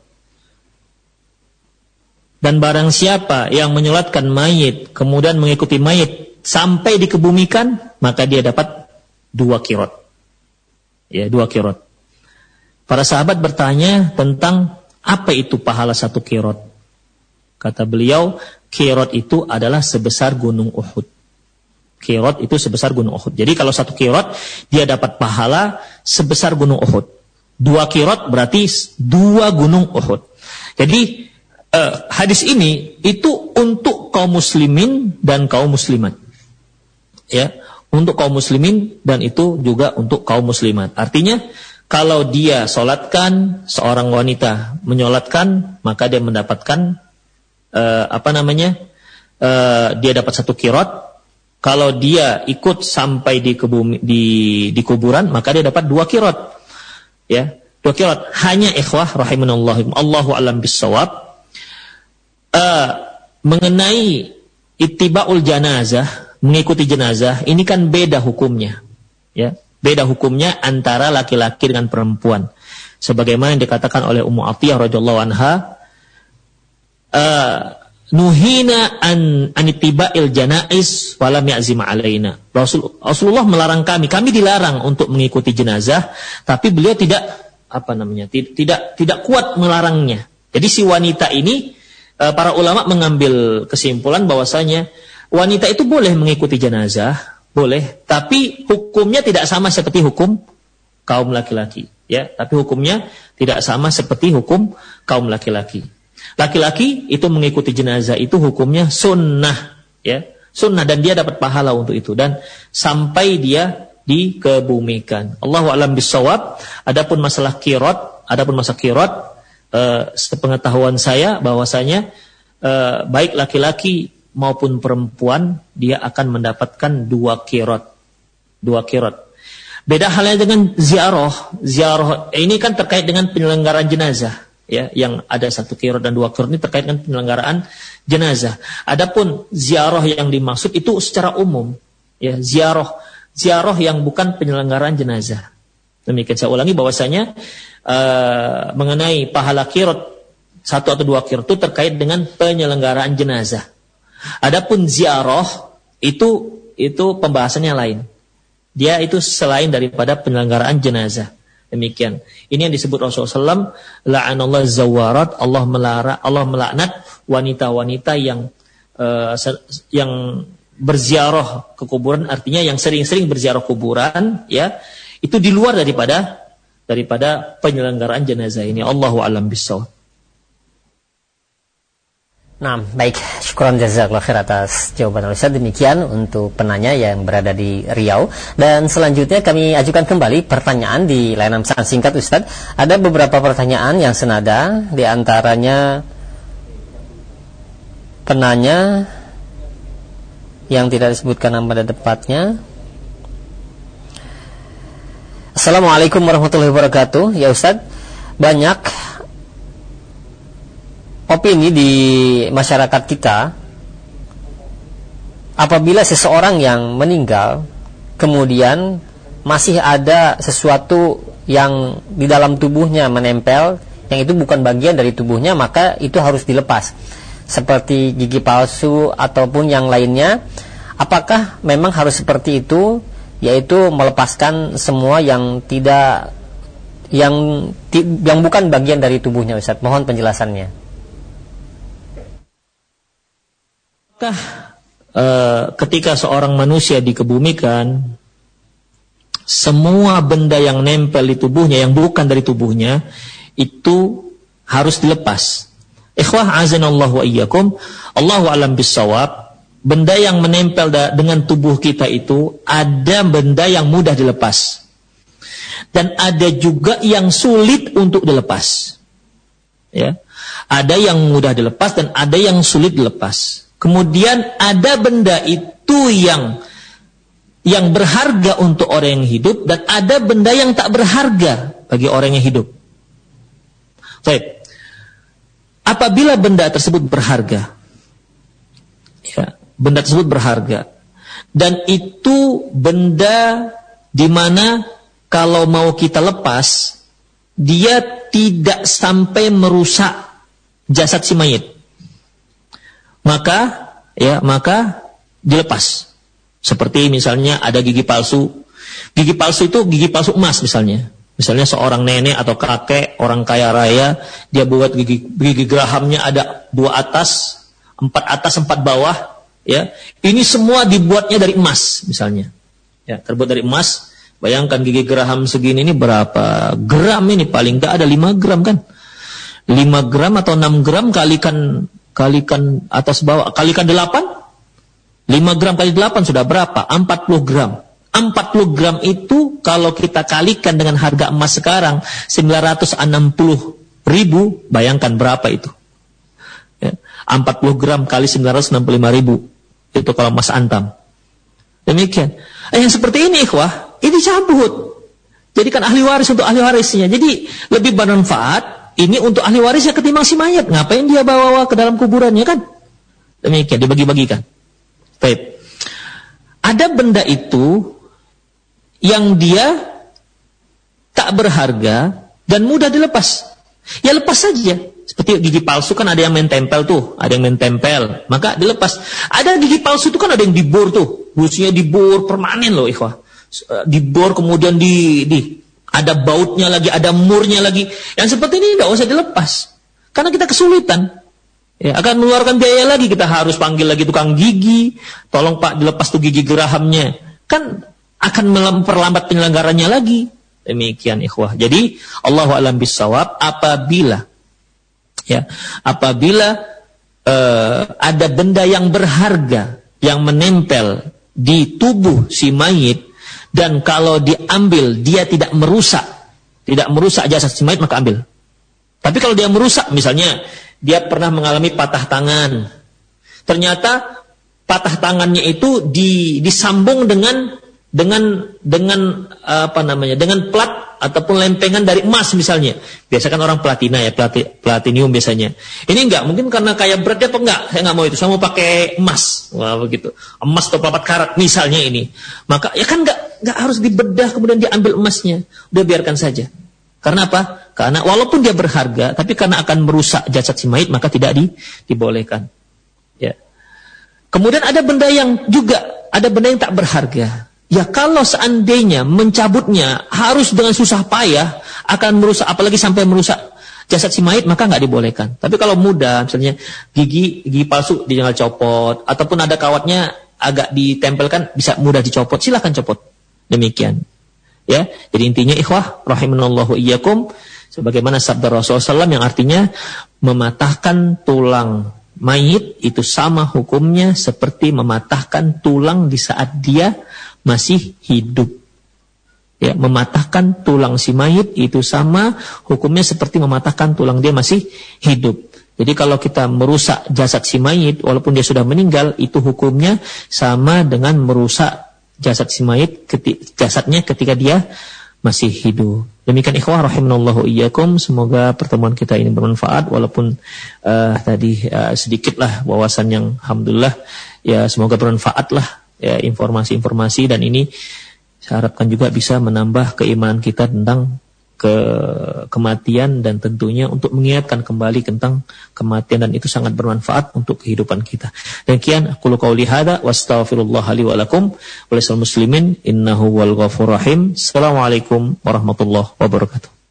Dan barang siapa yang menyolatkan mayit kemudian mengikuti mayit sampai dikebumikan, maka dia dapat 2 qirat. Ya, 2 qirat. Para sahabat bertanya tentang apa itu pahala 1 qirat. Kata beliau, qirat itu adalah sebesar gunung Uhud. Qirat itu sebesar gunung Uhud. Jadi kalau 1 qirat dia dapat pahala sebesar gunung Uhud. 2 qirat berarti 2 gunung Uhud. Jadi hadis ini itu untuk kaum muslimin dan kaum muslimat. Ya, untuk kaum muslimin dan itu juga untuk kaum muslimat. Artinya kalau dia solatkan, seorang wanita menyolatkan, maka dia mendapatkan dia dapat 1 qirat. Kalau dia ikut sampai di kuburan, maka dia dapat 2 qirat. Ya, 2 qirat. Hanya ikhwah rahimanallah, Allahu a'lam bissawab. Mengenai ittiba'ul janazah, mengikuti jenazah, ini kan beda hukumnya. Ya, beda hukumnya antara laki-laki dengan perempuan. Sebagaimana yang dikatakan oleh Ummu Atiyah radhiyallahu anha, nuhina an ittiba'il janaiz wa lam ya'zim alaina. Rasulullah melarang kami dilarang untuk mengikuti jenazah, tapi beliau tidak kuat melarangnya. Jadi si wanita ini, para ulama mengambil kesimpulan bahwasanya wanita itu boleh mengikuti jenazah, boleh, tapi hukumnya tidak sama seperti hukum kaum laki-laki, ya. Tapi hukumnya tidak sama seperti hukum kaum laki-laki. Laki-laki itu mengikuti jenazah itu hukumnya sunnah, ya, sunnah, dan dia dapat pahala untuk itu dan sampai dia dikebumikan. Allahu a'lam bissawab. Adapun masalah qirat, sepengetahuan saya bahwasanya baik laki-laki maupun perempuan dia akan mendapatkan 2 qirat. 2 qirat. Beda halnya dengan ziarah. Ziarah ini kan terkait dengan penyelenggaraan jenazah, ya, yang ada 1 qirat dan 2 qirat ini terkait dengan penyelenggaraan jenazah. Adapun ziarah yang dimaksud itu secara umum, ya, ziarah yang bukan penyelenggaraan jenazah. Demikian saya ulangi bahwasanya mengenai pahala qirat 1 atau 2 qirat itu terkait dengan penyelenggaraan jenazah. Adapun ziarah itu pembahasannya lain. Dia itu selain daripada penyelenggaraan jenazah. Demikian. Ini yang disebut Rasulullah SAW, la'anallahu zawarat, Allah melaknat wanita-wanita yang berziarah ke kuburan, artinya yang sering-sering berziarah kuburan, ya. Itu di luar daripada penyelenggaraan jenazah ini. Allahu a'lam bissawab. Nah, baik, syukran jazakallahu khair atas jawaban Ustaz. Demikian untuk penanya yang berada di Riau. Dan selanjutnya kami ajukan kembali pertanyaan di layanan pesan singkat Ustaz. Ada beberapa pertanyaan yang senada, di antaranya penanya yang tidak disebutkan nama dan tempatnya. Assalamualaikum warahmatullahi wabarakatuh. Ya Ustaz, banyak opini di masyarakat kita apabila seseorang yang meninggal kemudian masih ada sesuatu yang di dalam tubuhnya menempel, yang itu bukan bagian dari tubuhnya, maka itu harus dilepas, seperti gigi palsu ataupun yang lainnya. Apakah memang harus seperti itu, yaitu melepaskan semua yang bukan bagian dari tubuhnya Ustaz? Mohon penjelasannya. Ketika seorang manusia dikebumikan, semua benda yang nempel di tubuhnya yang bukan dari tubuhnya itu harus dilepas. Ikhwah azanallahu wa iyyakum, Allahu a'lam bissawab. Benda yang menempel dengan tubuh kita itu ada benda yang mudah dilepas dan ada juga yang sulit untuk dilepas. Ya, ada yang mudah dilepas dan ada yang sulit dilepas. Kemudian ada benda itu yang berharga untuk orang yang hidup dan ada benda yang tak berharga bagi orang yang hidup. Baik. apabila benda tersebut berharga, ya, benda tersebut berharga, dan itu benda di mana kalau mau kita lepas, dia tidak sampai merusak jasad si mayit, maka dilepas. Seperti misalnya ada gigi palsu. Gigi palsu itu gigi palsu emas misalnya. Misalnya seorang nenek atau kakek, orang kaya raya, dia buat gigi gerahamnya ada 2 atas, 4 atas, 4 bawah, ya. Ini semua dibuatnya dari emas misalnya. Ya, terbuat dari emas. Bayangkan gigi geraham segini ini berapa gram ini, paling enggak ada 5 gram kan. 5 gram atau 6 gram kalikan atas bawah, kalikan 8. 5 gram kali 8 sudah berapa? 40 gram. 40 gram itu kalau kita kalikan dengan harga emas sekarang 960.000, bayangkan berapa itu. Ya, 40 gram kali 965.000. Itu kalau emas antam. Demikian. Yang seperti ini ikhwah, ini cabut. Jadikan ahli waris untuk ahli warisnya. Jadi lebih bermanfaat ini untuk ahli warisnya ketimbang si mayat. Ngapain dia bawa ke dalam kuburannya kan? Demikian, dibagi-bagikan. Baik. Ada benda itu yang dia tak berharga dan mudah dilepas. Ya lepas saja. Seperti gigi palsu kan ada yang main tempel tuh, ada yang main tempel, maka dilepas. Ada gigi palsu itu kan ada yang dibor tuh, busnya dibor permanen loh ikhwah. Dibor kemudian ada bautnya lagi, ada murnya lagi. Yang seperti ini enggak usah dilepas. Karena kita kesulitan. Ya, akan mengeluarkan biaya lagi, kita harus panggil lagi tukang gigi, tolong Pak dilepas tuh gigi gerahamnya. Kan akan memperlambat penyelenggarannya lagi. Demikian ikhwah. Jadi Allahu a'lam bissawab, apabila ada benda yang berharga yang menempel di tubuh si mayit, dan kalau diambil dia tidak merusak jasad si mayit, maka ambil. Tapi kalau dia merusak, misalnya dia pernah mengalami patah tangan, ternyata patah tangannya itu disambung dengan plat ataupun lempengan dari emas misalnya. Biasa kan orang platina ya, platinium biasanya. Ini enggak, mungkin karena kayak beratnya apa enggak, saya enggak mau itu, saya mau pakai emas. Wah, begitu. Emas atau 4 karat misalnya ini. Maka ya kan enggak harus dibedah kemudian diambil emasnya. Udah biarkan saja. Karena apa? Karena walaupun dia berharga, tapi karena akan merusak jasad si mayit, maka tidak dibolehkan. Ya. Kemudian ada benda yang tak berharga. Ya kalau seandainya mencabutnya harus dengan susah payah, akan merusak, apalagi sampai merusak jasad si mayit, maka nggak dibolehkan. Tapi kalau mudah, misalnya gigi palsu tinggal copot, ataupun ada kawatnya agak ditempelkan, bisa mudah dicopot, silakan copot. Demikian. Ya, jadi intinya ikhwah rahimanallahu iyyakum, sebagaimana sabda Rasulullah SAW yang artinya mematahkan tulang mayit itu sama hukumnya seperti mematahkan tulang di saat dia masih hidup. Ya, mematahkan tulang si mayit itu sama hukumnya seperti mematahkan tulang dia masih hidup. Jadi kalau kita merusak jasad si mayit walaupun dia sudah meninggal, itu hukumnya sama dengan merusak jasad si mayit jasadnya ketika dia masih hidup. Demikian ikhwah rahimanallahu iyyakum, semoga pertemuan kita ini bermanfaat walaupun tadi sedikitlah wawasan yang alhamdulillah ya, semoga bermanfaat lah ya informasi-informasi, dan ini saya harapkan juga bisa menambah keimanan kita tentang kematian dan tentunya untuk mengingatkan kembali tentang kematian, dan itu sangat bermanfaat untuk kehidupan kita. Demikian aku qauli hada wastaghfirullah li wa lakum wa lisal muslimin innahu wal ghafurur rahim. Assalamualaikum warahmatullahi wabarakatuh.